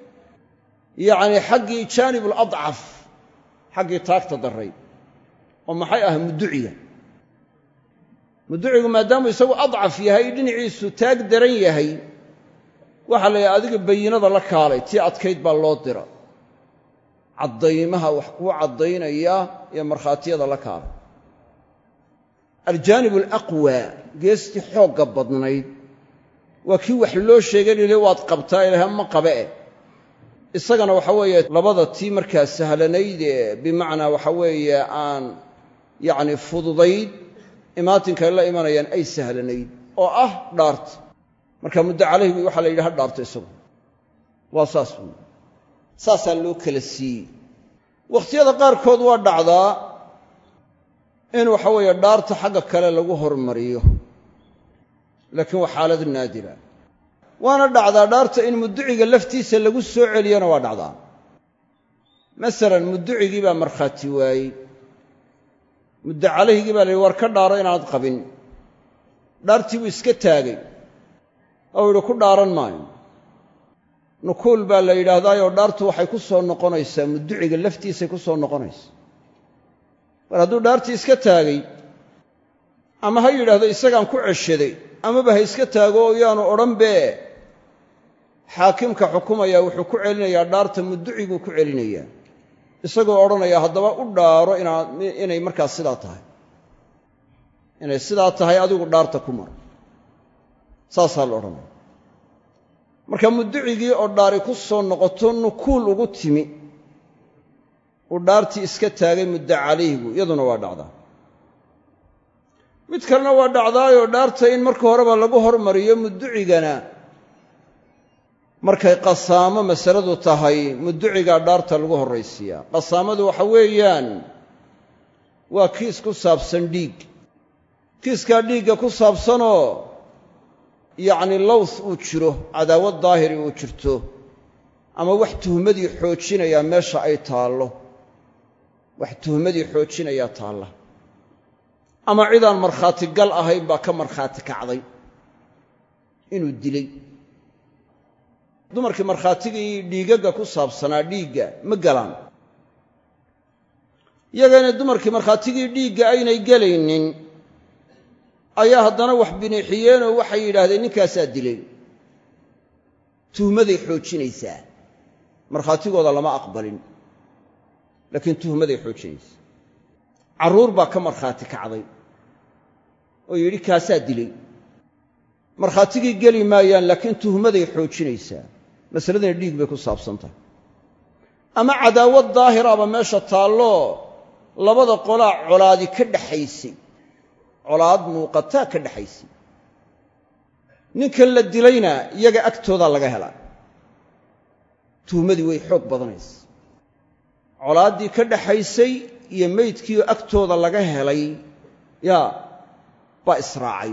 yacni xaggii jaanibuladcaf xaggii taagta darray oo maxay ah mudduciga mudducigu maadaamuu isagu adcaf yahay dhinaciisu taag daran yahay waxaa la yidhaha adiga bayinada la kaalay tii adkayd baa loo dira caddaymaha wax kuu caddaynaya iyo markhaatiyada la kaalay aljaanib alaqwa geestii xoogga badnayd waa kii wax loo sheegay lili waad qabtaa ilaha ma qabe isagana waxa weeye labada tii markaa sahlanayd ee bimacnaa waxa weeye aan yacni fududayd imaatinka la imanayaan ay sahlanayd oo ah dhaarta marka muddo calayhi waxaa la yidhi ha dhaarto isagu waa saas wey saasaa loo kala siiyey wakhtiyada qaarkood waa dhacdaa in waxa weeye dhaarta xagga kale lagu hormariyo laakiin waa xaalad naadira waana dhacdaa dhaarta in mudduciga laftiisa lagu soo celiyona waa dhacdaa masalan mudducigii baa markhaati waayey muddo calayhigii baa la yidhi war ka dhaaro inaanad qabin dhaartii buu iska taagay oo yidhi ku dhaaran maayo nukuul baa la yidhaahdaayoo dhaartu waxay ku soo noqonaysaa mudduciga laftiisay ku soo noqonaysaa mar hadduu dhaartii iska taagay ama ha yidhaahdo isagaan ku ceshaday amaba ha iska taago oo yaanu odhanbee xaakimka xukumaya wuxuu ku celinayaa dhaarta mudduciguu ku celinayaa isagoo odhanaya haddaba u dhaaro inay markaas sidaa tahay inay sidaa tahay adigu dhaarta ku mar saasaa la odhanaya marka mudducigii oo dhaari ku soo noqoto nukuul ugu timi uu dhaartii iska taagay muddo calayhigu iyaduna waa dhacdaa mid kalena waa dhacdaayoo dhaarta in marka horeba lagu hormariyo mudducigana markay qasaamo masaladu tahay mudducigaa dhaarta lagu horraysiiyaa qasaamadu waxa weeyaan waa kiis ku saabsan dhiig kiiskaa dhiigga ku saabsanoo yacni lowth uu jiro cadaawad daahiri uu jirto ama wax tuhmadii xoojinayaa meesha ay taallo wax tuhmadii xoojinayaa taalla ama cidaan markhaati gal ahayn baa ka markhaati kacday inuu dilay dumarkii markhaatigii dhiigagga ku saabsanaa dhiigga ma galaan iyagana dumarkii markhaatigii dhiigga aynay gelaynin ayaa haddana wax biniixiyeenoo waxay yidhaahdeen ninkaasaa dilay tuhmaday xoojinaysaa markhaatigooda lama aqbalin laakiin tuhmaday xoojinaysaa carruur baa ka markhaati kacday oo yidhi kaasaa dilay markhaatigii geli maayaan laakiin tuhmaday xoojinaysaa masaladana dhiig bay ku saabsan tahay ama cadaawad daahiraba meesha taalloo labada qolaa colaadi ka dhaxaysay colaad muuqataa ka dhaxaysay ninkan la dilayna iyaga agtoodaa laga helaa tuhmadii way xoog badanaysa colaaddii ka dhaxaysay iyo meydkiioo agtooda laga helay yaa baa israacay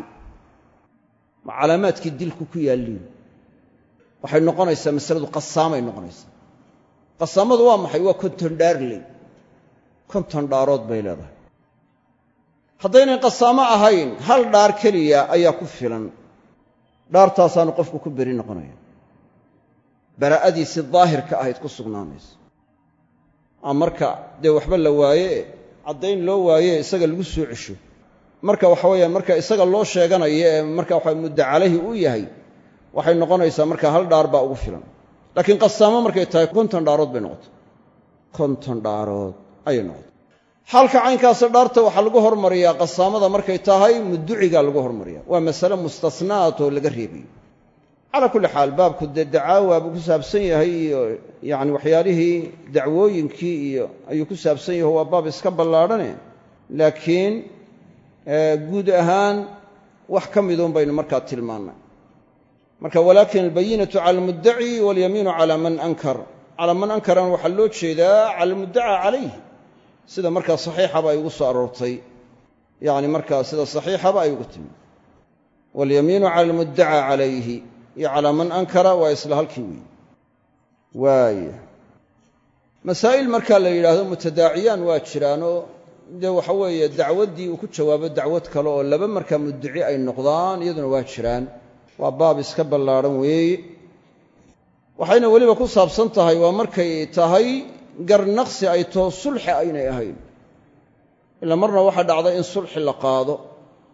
ma calaamaadkii dilku ku yaalliin waxay noqonaysaa masaladu qasaamay noqonaysaa qasaamadu waa maxay waa konton dhaarley konton dhaarood bay leedahay haddaynay qasaamo ahayn hal dhaar keliya ayaa ku filan dhaartaasaanu qofku ku beri noqonaya baraa'adiisii daahirka ahayd ku sugnaanaysa ama marka dee waxba la waaye caddayn loo waaye isaga lagu soo cesho marka waxa weeyaan marka isaga loo sheeganayo ee marka waxa muddo calayhi uu yahay waxay noqonaysaa marka hal dhaar baa ugu filan laakiin qasaamo markay tahay konton dhaarood bay noqotay konton dhaarood ayay noqotay xaalka caynkaasa dhaarta waxaa lagu hormariyaa qasaamada markay tahay mudducigaa lagu hormariyaa waa masale mustasnaat oo laga reebayo calaa kulli xaal baabku dee dacaawa buu ku saabsan yahay iyo yacni waxyaalihii dacwooyinkii iyo ayuu ku saabsan yaho waa baab iska ballaadhane laakiin guud ahaan wax ka miduun baynu markaa tilmaannay marka walaakin albayinatu cala almuddaci walyamiinu cala man ankar calaa man ankarana waxaa loo jeedaa cala almuddaca calayh sida markaa saxiixaba ay ugu soo aroortay yacni markaa sida saxiixaba ay ugu timi walyamiinu cala almuddaca calayhi iyo calaa man ankara waa isla halkii weeye waaya masaa'il markaa la yidhaahdo mutadaaciyaan waa jiraanoo dee waxa weeye dacwaddii uu ku jawaabo dacwad kale oo laba markaa mudduci ay noqdaan iyaduna waa jiraan waa baab iska ballaadhan weeye waxayna weliba ku saabsan tahay waa markay tahay garnaqsi ay taho sulxi aynay ahayn ila marna waxaa dhacda in sulxi la qaado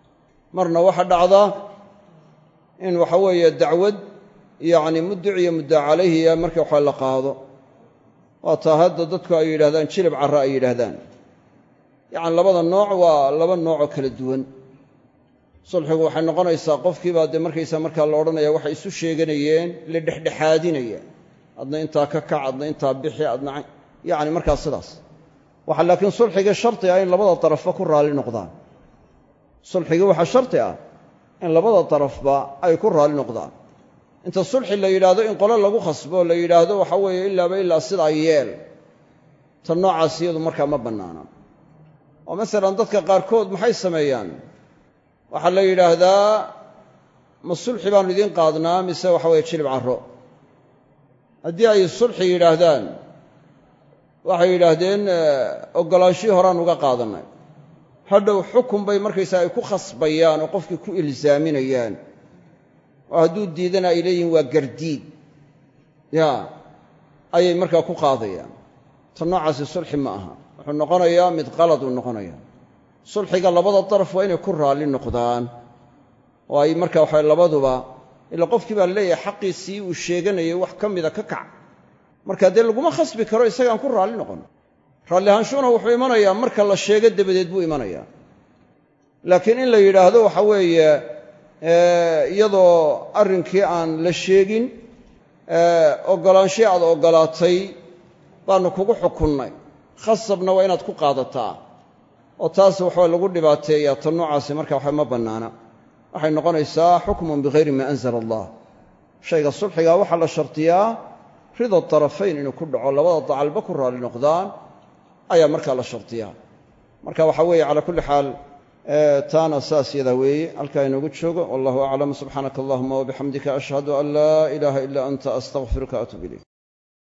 marna waxa dhacda in waxa weeye dacwad yacni mudduciyo muddaa calayhiya marka waxa la qaado waa taa hadda dadku ay yidhahdaan jilib carra ay yidhaahdaan yacni labada nooc waa laba noocoo kala duwan sulxigu waxay noqonaysaa qofkiibaa dee markaysaa markaa la odhanaya waxay isu sheeganayeen la dhexdhexaadinaya adna intaa ka kac adna intaa bixi adna yacni markaa sidaas waxaa laakiin sulxiga sharti ah in labada darafba ku raalli noqdaan sulxigii waxaa sharti ah in labada darafba ay ku raalli noqdaan inta sulxi la yidhaahdo in qolo lagu khasbo la yidhaahdo waxa weeye ilaaba ilaa sidaa yeel tan noocaas iyadu markaa ma bannaana oo masalan dadka qaarkood maxay sameeyaan waxaa la yidhaahdaa ma sulxi baannu idiin qaadnaa mise waxa weeye jilib carro haddii ay sulxi yidhaahdaan waxay yidhaahdeen oggolaanshihii horaan uga qaadannay hadhow xukun bay markaysaa ay ku khasbayaan oo qofkii ku ilsaaminayaan oo hadduu diidana ay leeyihiin waa gardiid ayay markaa ku qaadayaan tan noocaasi sulxi ma aha wuxuu noqonayaa mid qalad uu noqonayaa sulxiga labada daraf waa inay ku raalli noqdaan oo ay markaa waxa labaduba ila qofkii baa leeyahay xaqiisii uu sheeganayay wax ka mida ka kac marka dee laguma khasbi karo isagaan ku raalli noqon raalli ahaanshuhuna wuxuu imanayaa marka la sheego dabadeed buu imanayaa laakiin in la yidhaahdo waxa weeye iyadoo arrinkii aan la sheegin oggolaanshii aad oggolaatay baannu kugu xukunnay khasabna waa inaad ku qaadataa oo taas waxaa lagu dhibaateeyaa tan noocaasi marka waxa ma bannaana waxay noqonaysaa xukmun bihayri maa anzala allah shayga sulxigaa waxaa la shartiyaa rida tarafayn inuu ku dhaco labada dacalba ku raalli noqdaan ayaa markaa la shartiyaa marka waxa weeye calaa kulli xaal taana saas yadaa weeye halkaa inoogu joogo wallahu aclam subxaanaka allahuma wabixamdika ashhadu an laa ilaaha ilaa anta astaqfiruka atuub ilayk